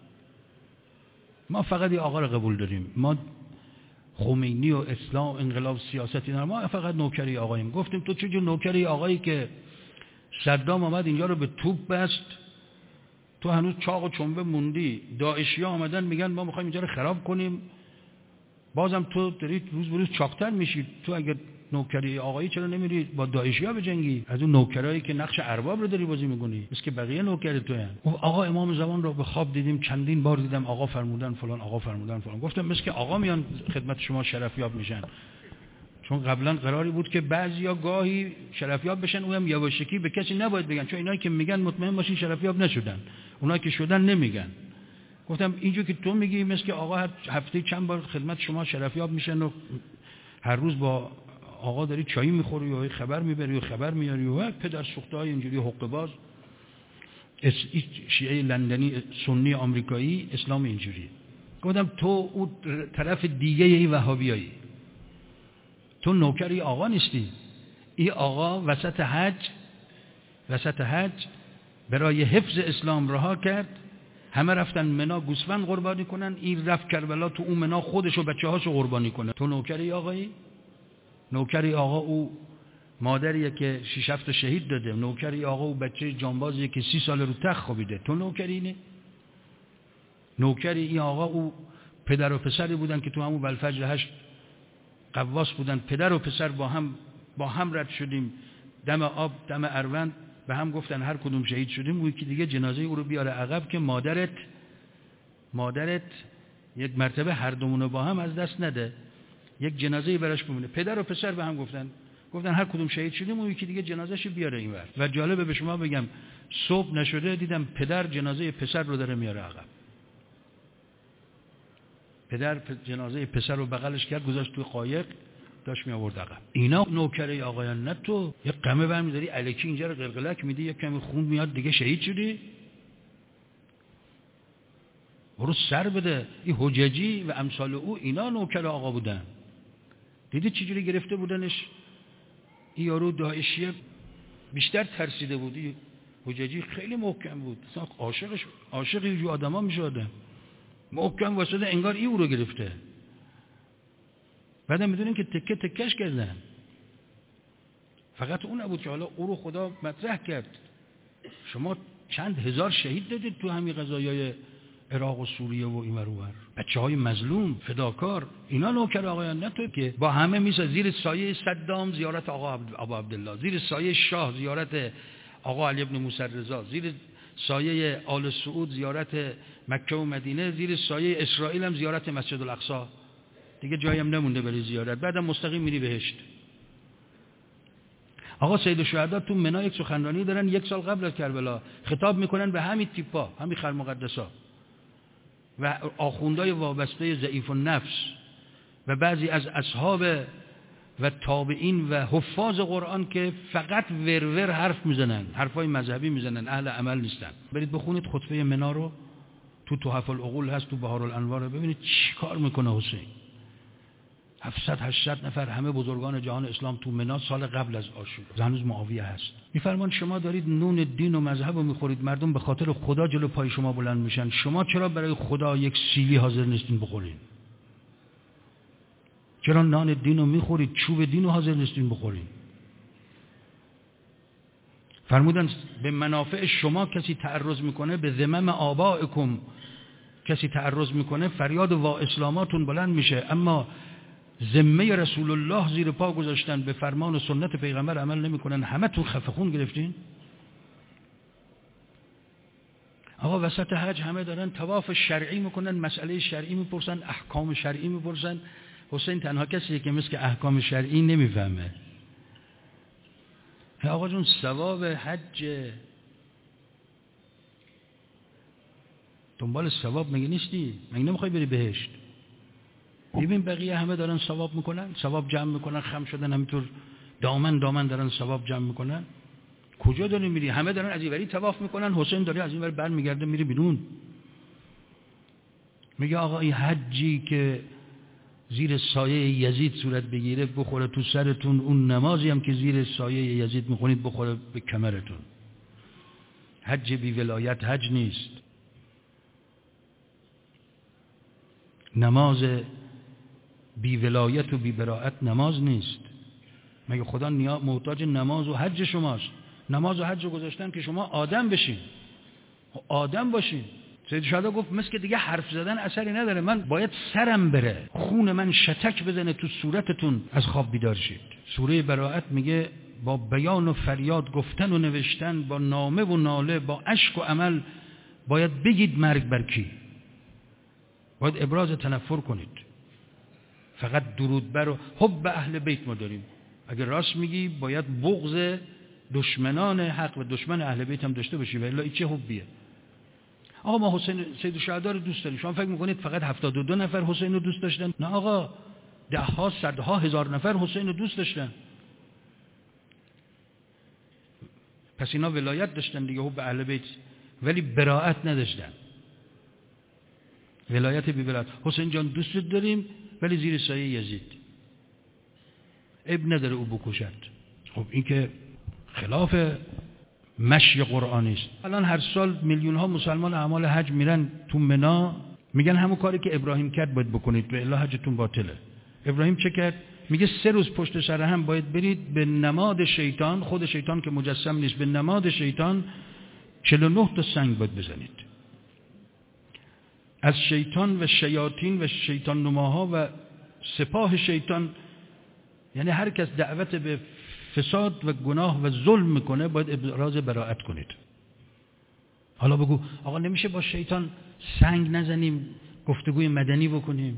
ما فقط یه آقا رو قبول داریم، ما خمینی و اسلام انقلاب سیاست اینا، ما فقط نوکر یه آقاییم. گفتیم تو چه جور نوکر یه آقایی که صدام اومد اینجا رو به توپ بست، تو هنوز چاق و چنبه موندی، داعشی‌ها آمدن میگن ما میخوایم اینجا رو خراب کنیم، بازم تو داری روز به روز چاق‌تر میشی. تو اگه نوکری آقایی چرا نمیری با داعشی‌ها بجنگی؟ از اون نوکرایی که نقش ارباب رو داری بازی میکنی، مثل که بقیه نوکر تویان. آقا امام زمان رو به خواب دیدیم، چندین بار دیدم آقا فرمودن فلان، آقا فرمودن فلان. گفتم مثل که آقا میان خدمت شما شرفیاب میشن، چون قبلا قراری بود که بعضیا گاهی شرفیاب بشن، اونم یواشکی به کسی نباید بگن، چون اینایی که میگن مطمئن باشین شرفیاب نشدن، اونایی که شدن نمیگن. گفتم اینجور که تو میگی مثل که آقا هفته چند بار خدمت شما شرفیاب میشن و هر روز با آقا داری چایی میخوری و خبر میبری و خبر میاری و پدر سوخته های اینجوری حقه باز، شیعه لندنی سنی آمریکایی اسلام اینجوری. گفتم تو اون طرف دیگه ای وهابیایی، تو نوکری آقا نیستی. این آقا وسط حج برای حفظ اسلام رها کرد، همه رفتن منا گوسفند قربانی کنن، این رفت کربلا تو اون منا خودش و بچه‌هاشو قربانی کنه. تو نوکری آقایی؟ نوکری آقا او مادریه که 6 7 شهید داده، نوکری آقا او بچه جانبازیه که 30 سال رو تخت خوابیده. تو نوکری اینه؟ نوکری این آقا او پدر و پسری بودن که تو همون بلفجر 8 قواس بودن، پدر و پسر با هم رد شدیم دم آب دم اروند، به هم گفتن هر کدوم شهید شدیم، اون یکی دیگه جنازه او رو بیاره عقب که مادرت یک مرتبه هر دومونو با هم از دست نده، یک جنازه براش بمونه. پدر و پسر به هم گفتن هر کدوم شهید شدیم، اون یکی دیگه جنازه‌شو بیاره اینور. و جالبه به شما بگم صبح نشده دیدم پدر جنازه پسر رو داره میاره عقب. پدر جنازه پسر رو بغلش کرد گذاشت توی قایق داشت می آورد عقب. اینا نوکری آقایان. نه تو یه قمه برمی‌داری الکی اینجا رو قلقلک میدی، یک کمی خون میاد دیگه شهید شدی، برو سر بده. این حججی و امثال او اینا نوکر آقا بودن. دیدی چجوری گرفته بودنش؟ این یارو داعشی بیشتر ترسیده بود، حججی خیلی محکم بود، اصلا عاشق یه جو آدما میشد، محکم واسه انگار این او رو گرفته. بعدم میدونین که تکه تکش کردن. فقط اون نبود که حالا او رو خدا مطرح کرد. شما چند هزار شهید دادید تو همین قضایای عراق و سوریه و این ور اون ور، بچه‌های مظلوم فداکار. اینا نوکر آقایان. نه تو که با همه میسه زیر سایه صدام زیارت آقا ابو عبدالله، زیر سایه شاه زیارت آقا علی ابن موسی رضا، زیر سایه آل سعود زیارت مکه و مدینه، زیر سایه اسرائیل هم زیارت مسجد الاقصی. دیگه جایی هم نمونده برای زیارت. بعدم مستقیم میری بهشت. آقا سید الشهدا تو منا یک سخنرانی دارن 1 سال قبل از کربلا، خطاب میکنن به همین تیپا، همین خر مقدسا و آخوندای وابسته ضعیف النفس و بعضی از اصحاب و تابعین و حفاظ قرآن که فقط ورور حرف میزنن، حرفای مذهبی میزنن، اهل عمل نیستن. برید بخونید خطبه منا رو تو تو تحف العقول هست، تو بهار الانوار. ببینید چی کار میکنه حسین. 700-800 نفر همه بزرگان جهان اسلام تو منا سال قبل از عاشورا، هنوز معاویه هست. میفرمان شما دارید نون دین و مذهب رو میخورید، مردم به خاطر خدا جلو پای شما بلند میشن، شما چرا برای خدا یک سیلی حاضر نیستین بخورین؟ چرا نان دین رو میخورید، چوب دین رو حاضر نیستین بخورین؟ فرمودن به منافع شما کسی تعرض میکنه، به ذمم آبائکم کسی تعرض میکنه، فریاد وا اسلاماتون بلند میشه. اما ذمه رسول الله زیر پا گذاشتن، به فرمان و سنت پیغمبر عمل نمیکنن، همه تو خفه خون گرفتین. آقا وسط حج همه دارن طواف شرعی میکنن، مسئله شرعی میپرسن، احکام شرعی میپرسن. حسین تنها کسیه که مثل احکام شرعی نمیفهمه. آقا جون ثواب حج، دنبال ثواب مگه نیستی؟ مگه نمیخوای بری بهشت؟ ببین بقیه همه دارن ثواب میکنن، ثواب جمع میکنن، خم شدن همینطور دامن دارن ثواب جمع میکنن. کجا داری میری؟ همه دارن از اینوری طواف میکنن، حسین داره از اینور برمیگرده میره بیرون. میگه آقا این حجی که زیر سایه یزید صورت بگیره بخوره تو سرتون، اون نمازی هم که زیر سایه یزید میخونید بخوره به کمرتون. حج بی ولایت حج نیست. نماز بی ولایت و بی براءت نماز نیست. مگه خدا محتاج نماز و حج شماست؟ نماز و حج رو گذاشتن که شما آدم بشین، آدم باشین. سید شهدا گفت مثل که دیگه حرف زدن اثری نداره، من باید سرم بره، خون من شتک بزنه تو صورتتون از خواب بیدار شید. سوره براءت میگه با بیان و فریاد، گفتن و نوشتن، با نامه و ناله، با اشک و عمل باید بگید مرگ بر کی. باید ابراز تنفر کنید. فقط درود بر و حب اهل بیت ما داریم. اگر راست میگی باید بغض دشمنان حق و دشمن اهل بیت هم داشته باشی، ولی چه حبیه؟ آقا ما حسین سید الشهدا رو دوست داریم. شما فکر میکنید فقط 72 نفر حسین رو دوست داشتن؟ نه آقا، دهها صدها هزار نفر حسین رو دوست داشتن. پس اینا ولایت داشتن دیگه، حب اهل بیت، ولی براءت نداشتن. ولایت بی ولایت. حسین جان دوست داریم ولی زیر سایه یزید، اب نداره او بکشد. خب این که خلاف مشی قرآنی است. الان هر سال میلیون ها مسلمان اعمال حج میرن تو منا، میگن همون کاری که ابراهیم کرد باید بکنید و الا حجتون باطله. ابراهیم چه کرد؟ میگه 3 روز پشت سر هم باید برید به نماد شیطان، خود شیطان که مجسم نیست، به نماد شیطان 49 تا سنگ باید بزنید. از شیطان و شیاطین و شیطان نماها و سپاه شیطان، یعنی هر کس دعوت به فساد و گناه و ظلم میکنه باید ابراز براءت کنید. حالا بگو آقا نمیشه با شیطان سنگ نزنیم، گفتگوی مدنی بکنیم،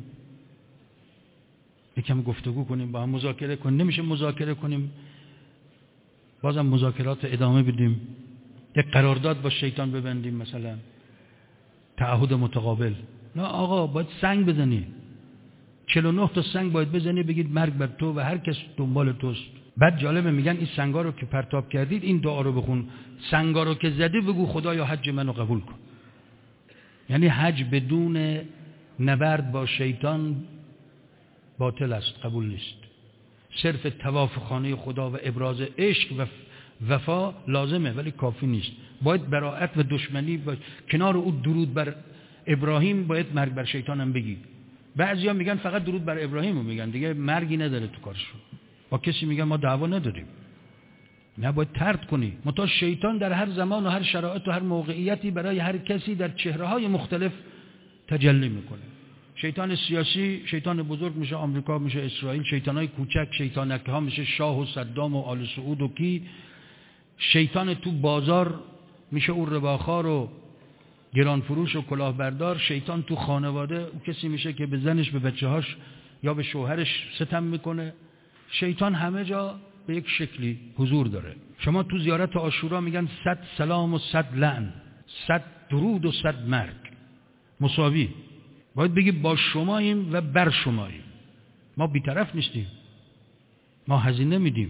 یکم گفتگو کنیم، با هم مذاکره کنیم؟ نمیشه مذاکره کنیم، بازم مذاکرات ادامه بدیم، یک قرارداد با شیطان ببندیم، مثلا تعهد متقابل؟ نه آقا، باید سنگ بزنی، 49 تا سنگ باید بزنی، بگید مرگ بر تو و هر کس دنبال توست. بعد جالبه میگن این سنگا رو که پرتاب کردید این دعا رو بخون، سنگا رو که زدی بگو خدایا حج منو قبول کن. یعنی حج بدون نبرد با شیطان باطل است، قبول نیست. صرف طواف خانه خدا و ابراز عشق و وفا لازمه ولی کافی نیست. باید براءت و دشمنی کنار او درود بر ابراهیم باید مرگ بر شیطان هم بگی. بعضیا میگن فقط درود بر ابراهیم رو میگن، دیگه مرگی نداره تو کارشون. با کسی میگن ما دعوا نداریم، نه باید طرد کنی. منتها شیطان در هر زمان و هر شرایط و هر موقعیتی برای هر کسی در چهره‌های مختلف تجلی میکنه. شیطان سیاسی شیطان بزرگ میشه، آمریکا میشه اسرائیل، شیطانای کوچک شیطانک‌ها میشه شاه و صدام و آل سعود و کی. شیطان تو بازار میشه اون رباخوار و گرانفروش و کلاهبردار. شیطان تو خانواده او کسی میشه که به زنش به بچه‌هاش یا به شوهرش ستم میکنه. شیطان همه جا به یک شکلی حضور داره. شما تو زیارت عاشورا میگن 100 سلام و 100 لعن، 100 درود و 100 مرگ مساوی. باید بگی با شماییم و بر شماییم، ما بی‌طرف نیستیم، ما هزینه میدیم.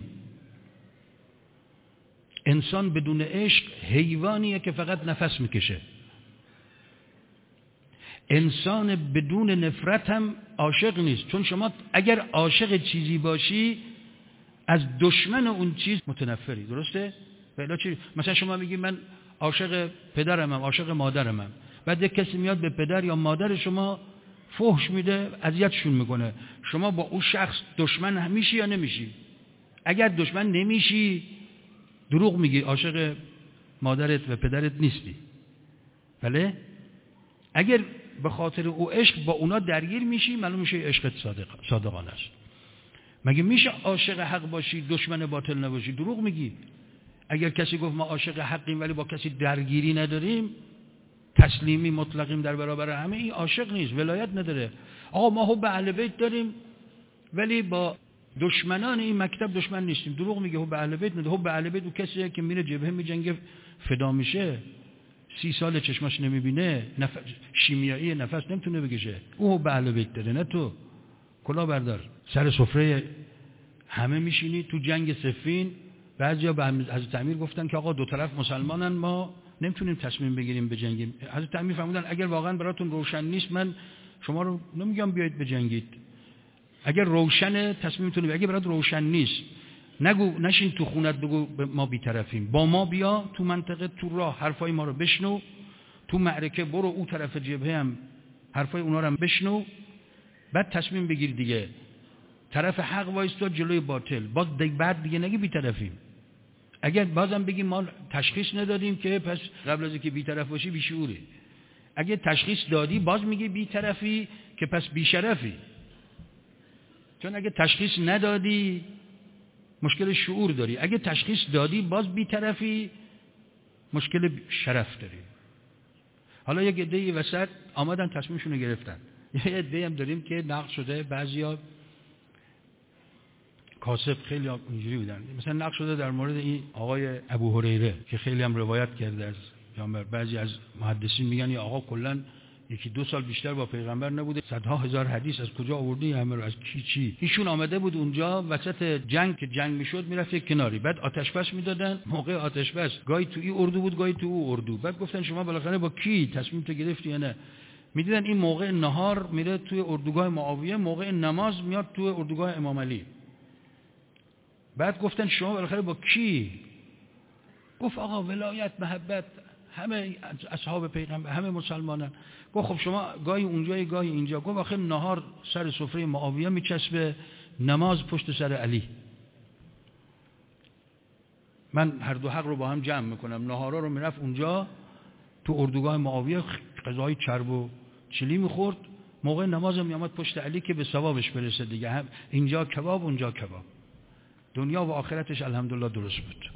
انسان بدون عشق حیوانیه که فقط نفس میکشه. انسان بدون نفرت هم عاشق نیست، چون شما اگر عاشق چیزی باشی از دشمن اون چیز متنفری. درسته؟ بلا چی؟ مثلا شما میگی من عاشق پدرمم، عاشق مادرمم، بعد یک کسی میاد به پدر یا مادر شما فحش میده، اذیتشون میکنه، شما با اون شخص دشمن میشی یا نمیشی؟ اگر دشمن نمیشی دروغ میگی، عاشق مادرت و پدرت نیستی. بله؟ اگر به خاطر او عشق با اونا درگیر میشی، معلوم میشه عشقت صادقانه است. مگه میشه عاشق حق باشی دشمن باطل نباشی؟ دروغ میگی. اگر کسی گفت ما عاشق حقیم ولی با کسی درگیری نداریم، تسلیمی مطلقیم در برابر همه، این عاشق نیست، ولایت نداره. آقا ما حب اهل بیت داریم ولی با دشمنان این مکتب دشمن نیستیم. دروغ میگه. حب اهل بیت نداره. حب اهل بیت اون کسیه که میره جبهه میجنگه، فدا میشه، 30 سال چشماش نمیبینه، شیمیایی نفس نمیتونه بکشه، او حب اهل بیت داره، نه تو. کلا بردار، سر سفره همه میشینی. تو جنگ صفین بعضیا به حضرت امیر گفتن که آقا دو طرف مسلمانن، ما نمیتونیم تصمیم بگیریم بجنگیم. حضرت امیر فرمودن اگر واقعا براتون روشن نیست من شما رو نمیگم بیایید بجنگید. اگر روشنه تصمیمتون بگیرید، اگر برات روشن نیست نگو، نشین تو خونت بگو ما بی‌طرفیم، با ما بیا تو منطقه، تو راه حرفای ما رو بشنو، تو معرکه برو اون طرف جبهه هم حرفای اونا رو هم بشنو، بعد تصمیم بگیر دیگه. طرف حق وایستا جلوی باطل، بعد دیگه نگی بی‌طرفیم. اگر بازم بگیم ما تشخیص ندادیم که پس قبل از اینکه بی‌طرف باشی بیشعوری. اگه تشخیص دادی باز میگی بی‌طرفی که پس بی‌شرفی. چون اگه تشخیص ندادی مشکل شعور داری، اگه تشخیص دادی باز بی‌طرفی، مشکل شرف داری. حالا یک عده‌ای وسط آمدن تصمیمشون رو گرفتن. یه عده‌ای هم داریم که نقد شده، بعضیا کاسب خیلی اینجوری بودن. مثلا نقد شده در مورد این آقای ابو هریره که خیلی هم روایت کرده از پیامبر. بعضی از محدثین میگن این آقا کلا 1-2 سال بیشتر با پیغمبر نبوده، صدها هزار حدیث از کجا آوردی همه رو، از کی چی؟ ایشون آمده بود اونجا وسط جنگ که جنگ میشد میرفت یک کناری، بعد آتش بس میدادن. موقع آتش بس گاهی تو این اردو بود گاهی تو اون اردو، بعد گفتن شما بالاخره با کی تصمیم تو گرفتی یا نه؟ میدیدن این موقع نهار میره توی اردوگاه معاویه، موقع نماز میاد توی اردوگاه امام علی. بعد گفتن شما بالاخره با کی؟ گفت آقا ولایت، محبت، همه اصحاب پیغمبر، همه مسلمانان. گفت خب شما گاهی اونجایی گاهی اینجا. گفت آخه نهار سر سفره معاویه میچسبه، نماز پشت سر علی. من هر دو حق رو با هم جمع میکنم. نهارا رو میرفت اونجا تو اردوگاه معاویه غذای چرب و چلی میخورد، موقع نماز میامد پشت علی که به ثوابش برسه دیگه. هم اینجا کباب اونجا کباب. دنیا و آخرتش الحمدلله درست بود.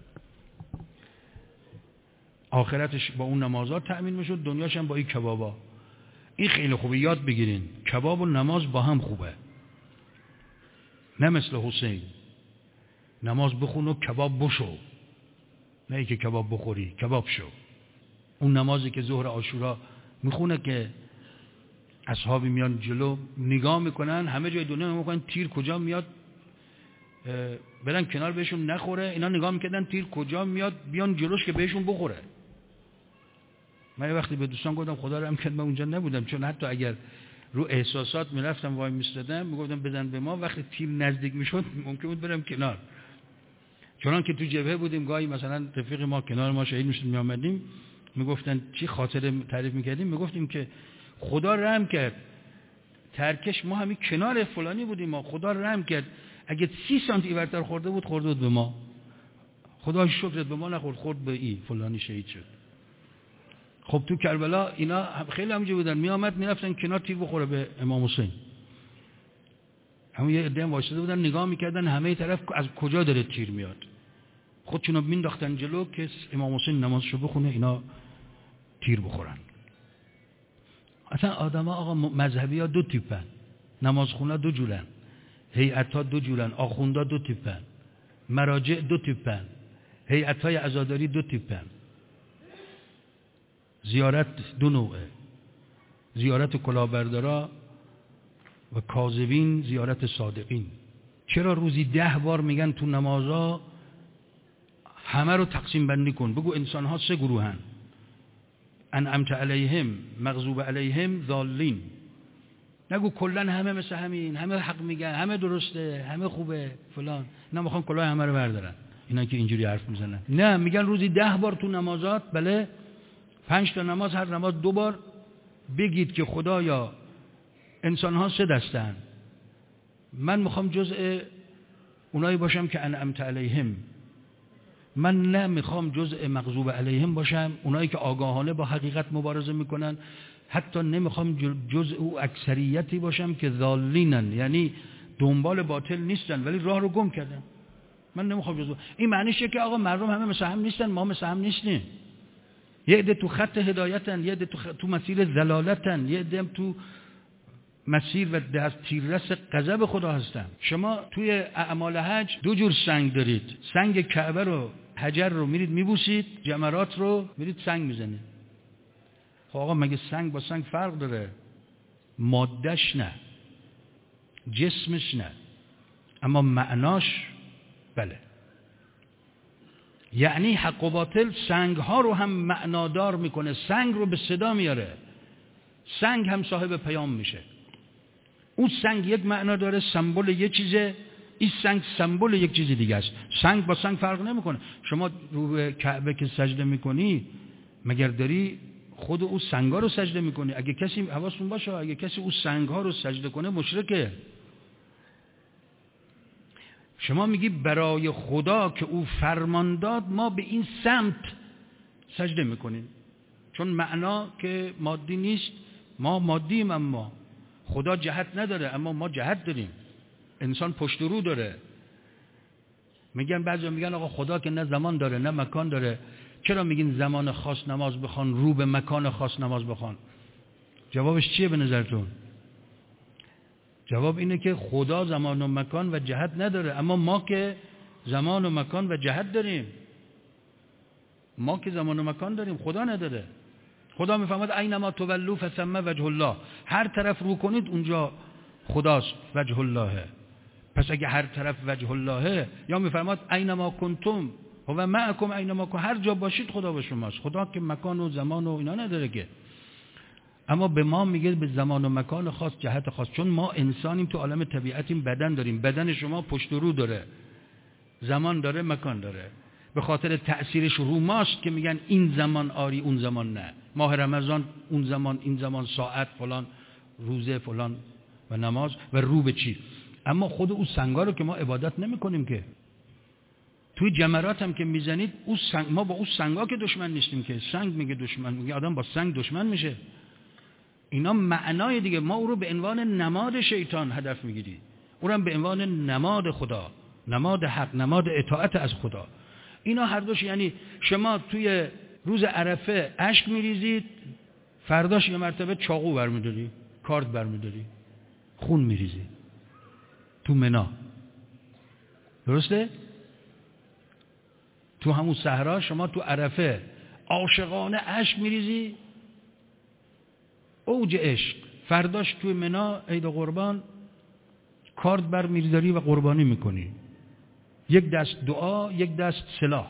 آخرتش با اون نمازات تأمین میشد، دنیاش هم با این کبابا. این خیلی خوبه، یاد بگیرین. کباب و نماز با هم خوبه. نه مثل حسین نماز بخون و کباب بشو، نه ای که کباب بخوری کباب شو. اون نمازی که ظهر عاشورا میخونه که اصحابی میان جلو نگاه میکنن، همه جای دنیا میگن تیر کجا میاد، برن کنار بهشون نخوره. اینا نگاه میکردن تیر کجا میاد بیان جلوش که بهشون بخوره. من یه وقتی به دوستان گفتم خدا رحم کنه من اونجا نبودم، چون حتی اگر رو احساسات میرفتم وای میستادم میگفتم بزن به ما، وقتی تیر نزدیک میشد ممکن بود برم کنار. چون که تو جبهه بودیم گاهی مثلا رفیق ما کنار ما شهید میشد میآمدیم میگفتن چی خاطره تعریف میکردیم، میگفتیم که خدا رحم کرد ترکش ما همین کنار فلانی بودیم، ما خدا رحم کرد اگه 30 سانتی ورتر خورده بود به ما، خدا شکرت به ما نخورد، خورد به این فلانی شهید شد. خب تو کربلا اینا خیلی همونجا بودن، میآمد میرفتن کنار تیر بخوره به امام حسین. همون یه عده وایساده بودن نگاه میکردن همه طرف از کجا داره تیر میاد، خودشونو مینداختن جلو که امام حسین نمازشو بخونه اینا تیر بخورن. اصلا آدما آقا مذهبی ها 2 تیپن، نمازخونا 2 جورن، هیئت‌ها 2 جورن، آخوندا 2 تیپن، مراجع 2 تیپن، هیئت‌های عزاداری 2 تیپن. زیارت 2 نوعه، زیارت کلاهبردارا و کاذبین، زیارت صادقین. چرا روزی 10 بار میگن تو نمازها همه رو تقسیم بندی کن، بگو انسان‌ها 3 گروهن، انعمت علیهم مغضوب علیهم ضالین. نگو کلا همه مثل همین، همه حق میگن، همه درسته، همه خوبه فلان. اینا میخوان کلاه همه رو بردارن، اینا که اینجوری حرف میزنن. نه، میگن روزی 10 بار تو نمازات، بله 5 تا نماز، هر نماز 2 بار بگید که خدایا انسان ها 3 دستن، من میخوام جزء اونایی باشم که انعمت علیهم. من نه میخوام جزء مغضوب علیهم باشم، اونایی که آگاهانه با حقیقت مبارزه میکنن. حتی نمیخوام جزء او اکثریتی باشم که ضالینن، یعنی دنبال باطل نیستن ولی راه رو گم کردن. من نمیخوام جزء این معنیشه که آقا مردم همه مثل هم نیستن، ما مثل هم نیستیم. یه عده تو خط هدایتن، یه عده تو مسیر ضلالتن، یه عده تو مسیر و در تیررس غضب خدا هستن. شما توی اعمال حج 2 جور سنگ دارید. سنگ کعبه رو، حجر رو میرید میبوسید، جمرات رو میرید سنگ میزنید. خب آقا مگه سنگ با سنگ فرق داره؟ مادهش نه، جسمش نه، اما معناش بله. یعنی حق و باطل سنگ ها رو هم معنادار میکنه، سنگ رو به صدا میاره، سنگ هم صاحب پیام میشه. اون سنگ یک معنا داره، سمبل یک چیزه، این سنگ سمبل یک چیز دیگه است. سنگ با سنگ فرق نمیکنه. شما رو به کعبه که سجده میکنی، مگر داری خود اون سنگا رو سجده میکنی؟ اگه کسی حواستون باشه، اگه کسی اون سنگا رو سجده کنه مشرکه. شما میگی برای خدا که او فرمان داد ما به این سمت سجده میکنیم، چون معنا که مادی نیست، ما مادیم، اما خدا جهت نداره اما ما جهت داریم. انسان پشت و رو داره. میگن بعضیا میگن آقا خدا که نه زمان داره نه مکان داره، چرا میگین زمان خاص نماز بخوان، رو به مکان خاص نماز بخوان؟ جوابش چیه به نظرتون؟ جواب اینه که خدا زمان و مکان و جهت نداره، اما ما که زمان و مکان و جهت داریم. ما که زمان و مکان داریم، خدا نداره. خدا میفهمد اینما تولوا فثم وجه الله، هر طرف رو کنید اونجا خداست، وجه اللهه. پس اگه هر طرف وجه اللهه، یا میفرماد اینما کنتم و معکم اینما کنتم، هر جا باشید خدا با شماست. خدا که مکان و زمان و اینا نداره که. اما به ما میگه به زمان و مکان خاص، جهت خاص، چون ما انسانیم، تو عالم طبیعتیم، بدن داریم. بدن شما پشت و رو داره، زمان داره، مکان داره. به خاطر تأثیرش رو ماست که میگن این زمان آری اون زمان نه. ماه رمضان اون زمان، این زمان، ساعت فلان، روزه فلان و نماز و رو به چی. اما خود اون سنگا رو که ما عبادت نمی کنیم که. توی جمرات هم که میزنید ما با اون سنگا که دشمن نیستیم که. سنگ میگه دشمن، میگه آدم با سنگ دشمن میشه. اینا معنای دیگه. ما او رو به عنوان نماد شیطان هدف میگیری، او رو به عنوان نماد خدا، نماد حق، نماد اطاعت از خدا. اینا هر دوش. یعنی شما توی روز عرفه اشک میریزید، فرداش یه مرتبه چاقو برمیداری، کارد برمیداری، خون میریزی تو منا. درسته؟ تو همون صحرا شما تو عرفه عاشقانه اشک میریزی، اوج عشق. فرداش توی منا عید قربان کارد برمیداری و قربانی میکنی. یک دست دعا، یک دست سلاح.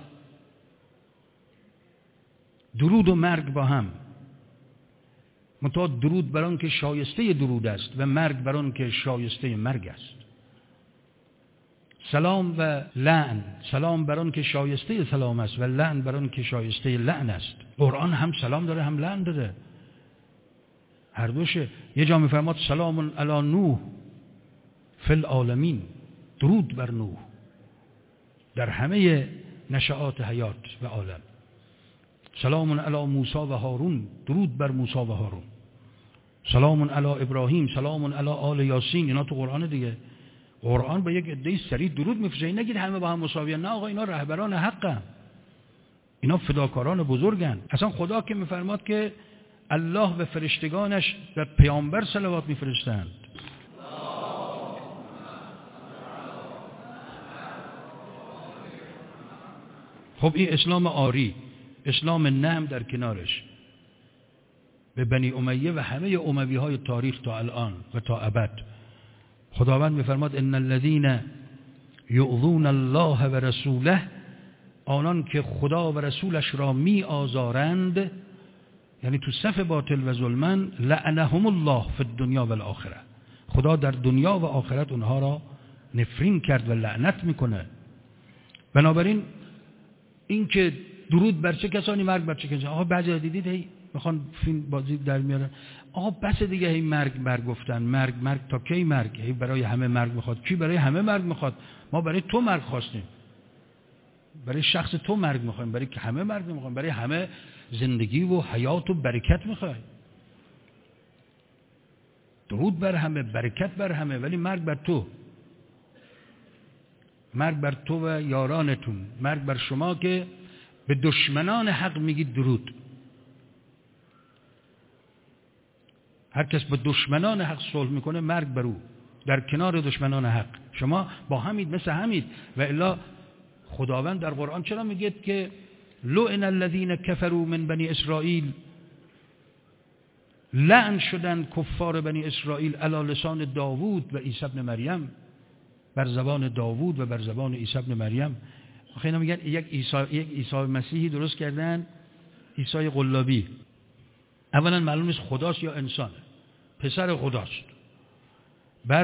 درود و مرگ با هم. منتها درود بر آن که شایسته درود است و مرگ بر آن که شایسته مرگ است. سلام و لعن، سلام بر آن که شایسته سلام است و لعن بر آن که شایسته لعن است. قرآن هم سلام داره هم لعن داره، هر دوشه. یه جا میفرماد سلام علی نوح فی العالمین، درود بر نوح در همه نشآت حیات و عالم. سلام علی موسی و هارون، درود بر موسی و هارون. سلام علی ابراهیم، سلام علی آل یاسین. اینا تو قرآن دیگه. قرآن به یک عده سریع درود میفرسته. نگید همه با هم مساویان، نه آقا، اینا رهبران حقن، اینا فداکاران بزرگن. اصلا خدا که میفرماد که الله به فرشتگانش و پیامبر صلوات میفرستند. خب این اسلام آری، اسلام نعم در کنارش به بنی امیه و همه اموی های تاریخ تا الان و تا ابد. خداوند میفرماد ان الذين یؤذون الله و رسوله، آنان که خدا و رسولش را می آزارند، یعنی تو صف باطل و ظلمن لعنهم الله فی الدنیا و الاخره، خدا در دنیا و آخرت اونها را نفرین کرد و لعنت میکنه. بنابراین این که درود بر چه کسانی مرگ بر چه کسانی، آقا بعضی دیدید هی میخوان فیلم بازی در میارن، آقا بس دیگه هی مرگ گفتن، مرگ تا کی مرگ؟ هی برای همه مرگ میخواد. کی برای همه مرگ میخواد؟ ما برای تو مرگ خواستیم، برای شخص تو مرگ میخوایم، برای که همه مرگ میخوایم، برای همه زندگی و حیات و برکت میخوایم. درود بر همه، برکت بر همه، ولی مرگ بر تو، مرگ بر تو و یارانتون، مرگ بر شما که به دشمنان حق میگید درود. هر کس با دشمنان حق صلح میکنه مرگ بر او، در کنار دشمنان حق. شما با همید مثل همید. و الا خداوند در قرآن چرا میگه که لعن الذین کفروا من بنی اسرائیل، لعن شدن کفار بنی اسرائیل علی لسان داوود و عیسی ابن مریم، بر زبان داوود و بر زبان عیسی ابن مریم. آخه اینا میگن یک عیسی مسیحی درست کردن، عیسی قلابی. اولا معلوم نیست خداست یا انسانه، پسر خداست. بعد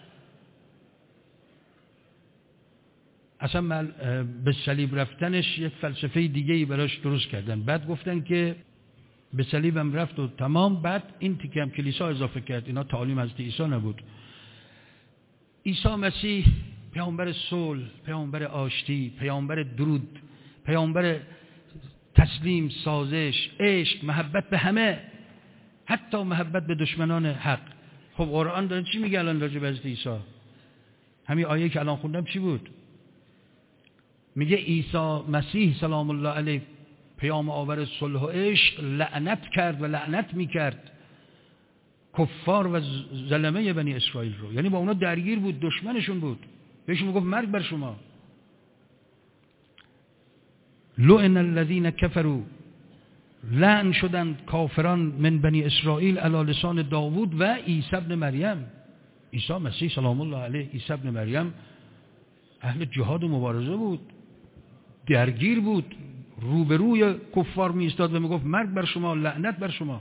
اصلا به صلیب رفتنش یک فلسفه دیگه‌ای براش درست کردن. بعد گفتن که به صلیب هم رفت و تمام. بعد این تیکه هم کلیسا اضافه کرد، اینا تعالیم حضرت عیسی نبود. عیسی مسیح پیامبر صلح، پیامبر آشتی، پیامبر درود، پیامبر تسلیم، سازش، عشق، محبت به همه، حتی محبت به دشمنان حق. خب قرآن داره چی میگه الان راجع به حضرت عیسی؟ همین آیه که الان خوندم چی بود؟ میگه عیسی مسیح سلام الله علیه پیام آور صلح و عشق لعنت کرد و لعنت میکرد کفار و ظلمه بنی اسرائیل رو. یعنی با اونا درگیر بود، دشمنشون بود، بهشون میگفت مرگ بر شما. لعن الذین کفروا، لعن شدند کافران من بنی اسرائیل علی لسان داوود و عیسی ابن مریم. عیسی مسیح سلام الله علیه، عیسی ابن مریم اهل جهاد و مبارزه بود، درگیر بود، روبروی کفار می ایستاد و میگفت مرگ بر شما، لعنت بر شما.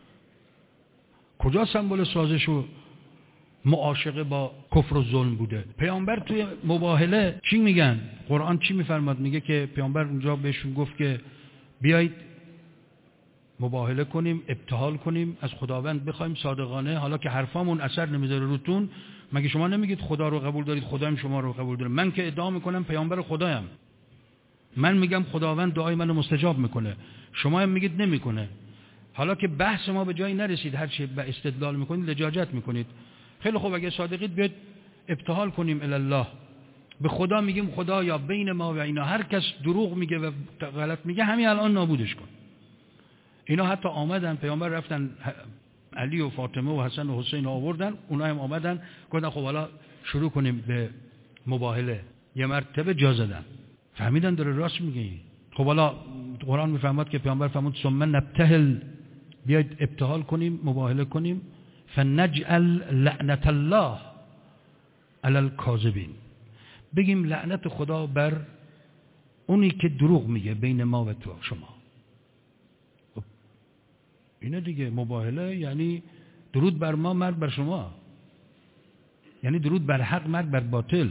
کجا سمبل سازش و معاشقه با کفر و ظلم بوده؟ پیامبر توی مباهله چی میگن؟ قرآن چی میفرماد؟ میگه که پیامبر اونجا بهشون گفت که بیایید مباهله کنیم، ابتهال کنیم، از خداوند بخوایم صادقانه، حالا که حرفامون اثر نمیذاره روتون. مگه شما نمیگید خدا رو قبول دارید، خدایم شما رو قبول داره؟ من که ادعا میکنم پیامبر خدایم، من میگم خداوند دعای منو مستجاب میکنه، شما هم میگید نمیکنه. حالا که بحث ما به جایی نرسید، هر چی به استدلال میکنید لجاجت میکنید. خیلی خوب، اگه صادقید بیاید ابتهال کنیم الی الله، به خدا میگیم خدایا بین ما و اینا هر کس دروغ میگه و غلط میگه همین الان نابودش کن. اینا حتی آمدن، پیامبر رفتن علی و فاطمه و حسن و حسین آوردن، اونا هم آمدن گفتن خب حالا شروع کنیم به مباهله. یه مرتبه جا زدن، فهمیدن داره راست میگه. خب حالا قرآن میفهمد که پیامبر فرمود ثم نبتهل، بیاید ابتهال کنیم، مباهله کنیم، فنجعل لعنت الله علی الکاذبین، بگیم لعنت خدا بر اونی که دروغ میگه بین ما و تو شما. خب اینه دیگه، مباهله یعنی درود بر ما، مرگ بر شما، یعنی درود بر حق، مرگ بر باطل.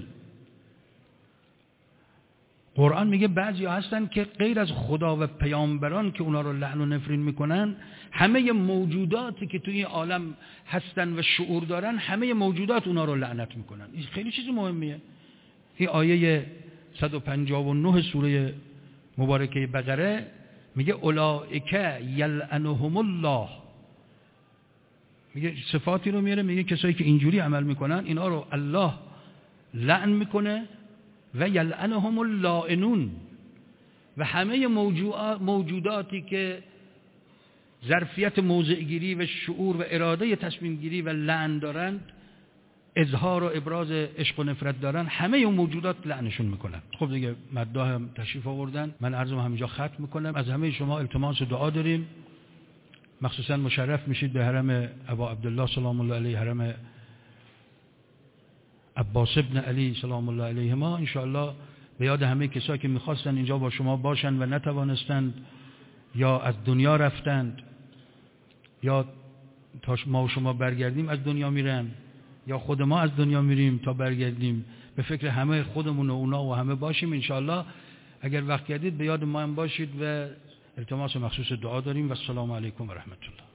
قرآن میگه بعضی هستن که غیر از خدا و پیامبران که اونا رو لعن و نفرین میکنن، همه موجوداتی که توی عالم هستن و شعور دارن، همه موجودات اونا رو لعنت میکنن. این خیلی چیز مهمیه. این آیه 159 سوره مبارکه بقره میگه اولئک یلعنهم الله، میگه صفاتی رو میاره، میگه کسایی که اینجوری عمل میکنن اینا رو الله لعن میکنه و یلعنهم اللاعنون، و همه موجوداتی که ظرفیت موضع گیری و شعور و اراده تصمیم گیری و لعن دارند، اظهار و ابراز عشق و نفرت دارن، همه اون موجودات لعنشون میکنن. خب دیگه مداح هم تشریف آوردن، من عرضم همینجا ختم میکنم. از همه شما التماس دعا داریم، مخصوصا مشرف میشید به حرم ابا عبدالله سلام الله علیه، حرم عباس ابن علی سلام الله علیهما. ان شاء الله به یاد همه کسایی که میخواستن اینجا با شما باشن و نتوانستند یا از دنیا رفتند یا تا ما و شما برگردیم از دنیا میرن، یا خود ما از دنیا میریم تا برگردیم. به فکر همه خودمون و اونا و همه باشیم انشاءالله. اگر وقت کردید به یاد ما هم باشید و التماس مخصوص دعا داریم. و السلام علیکم و رحمت الله.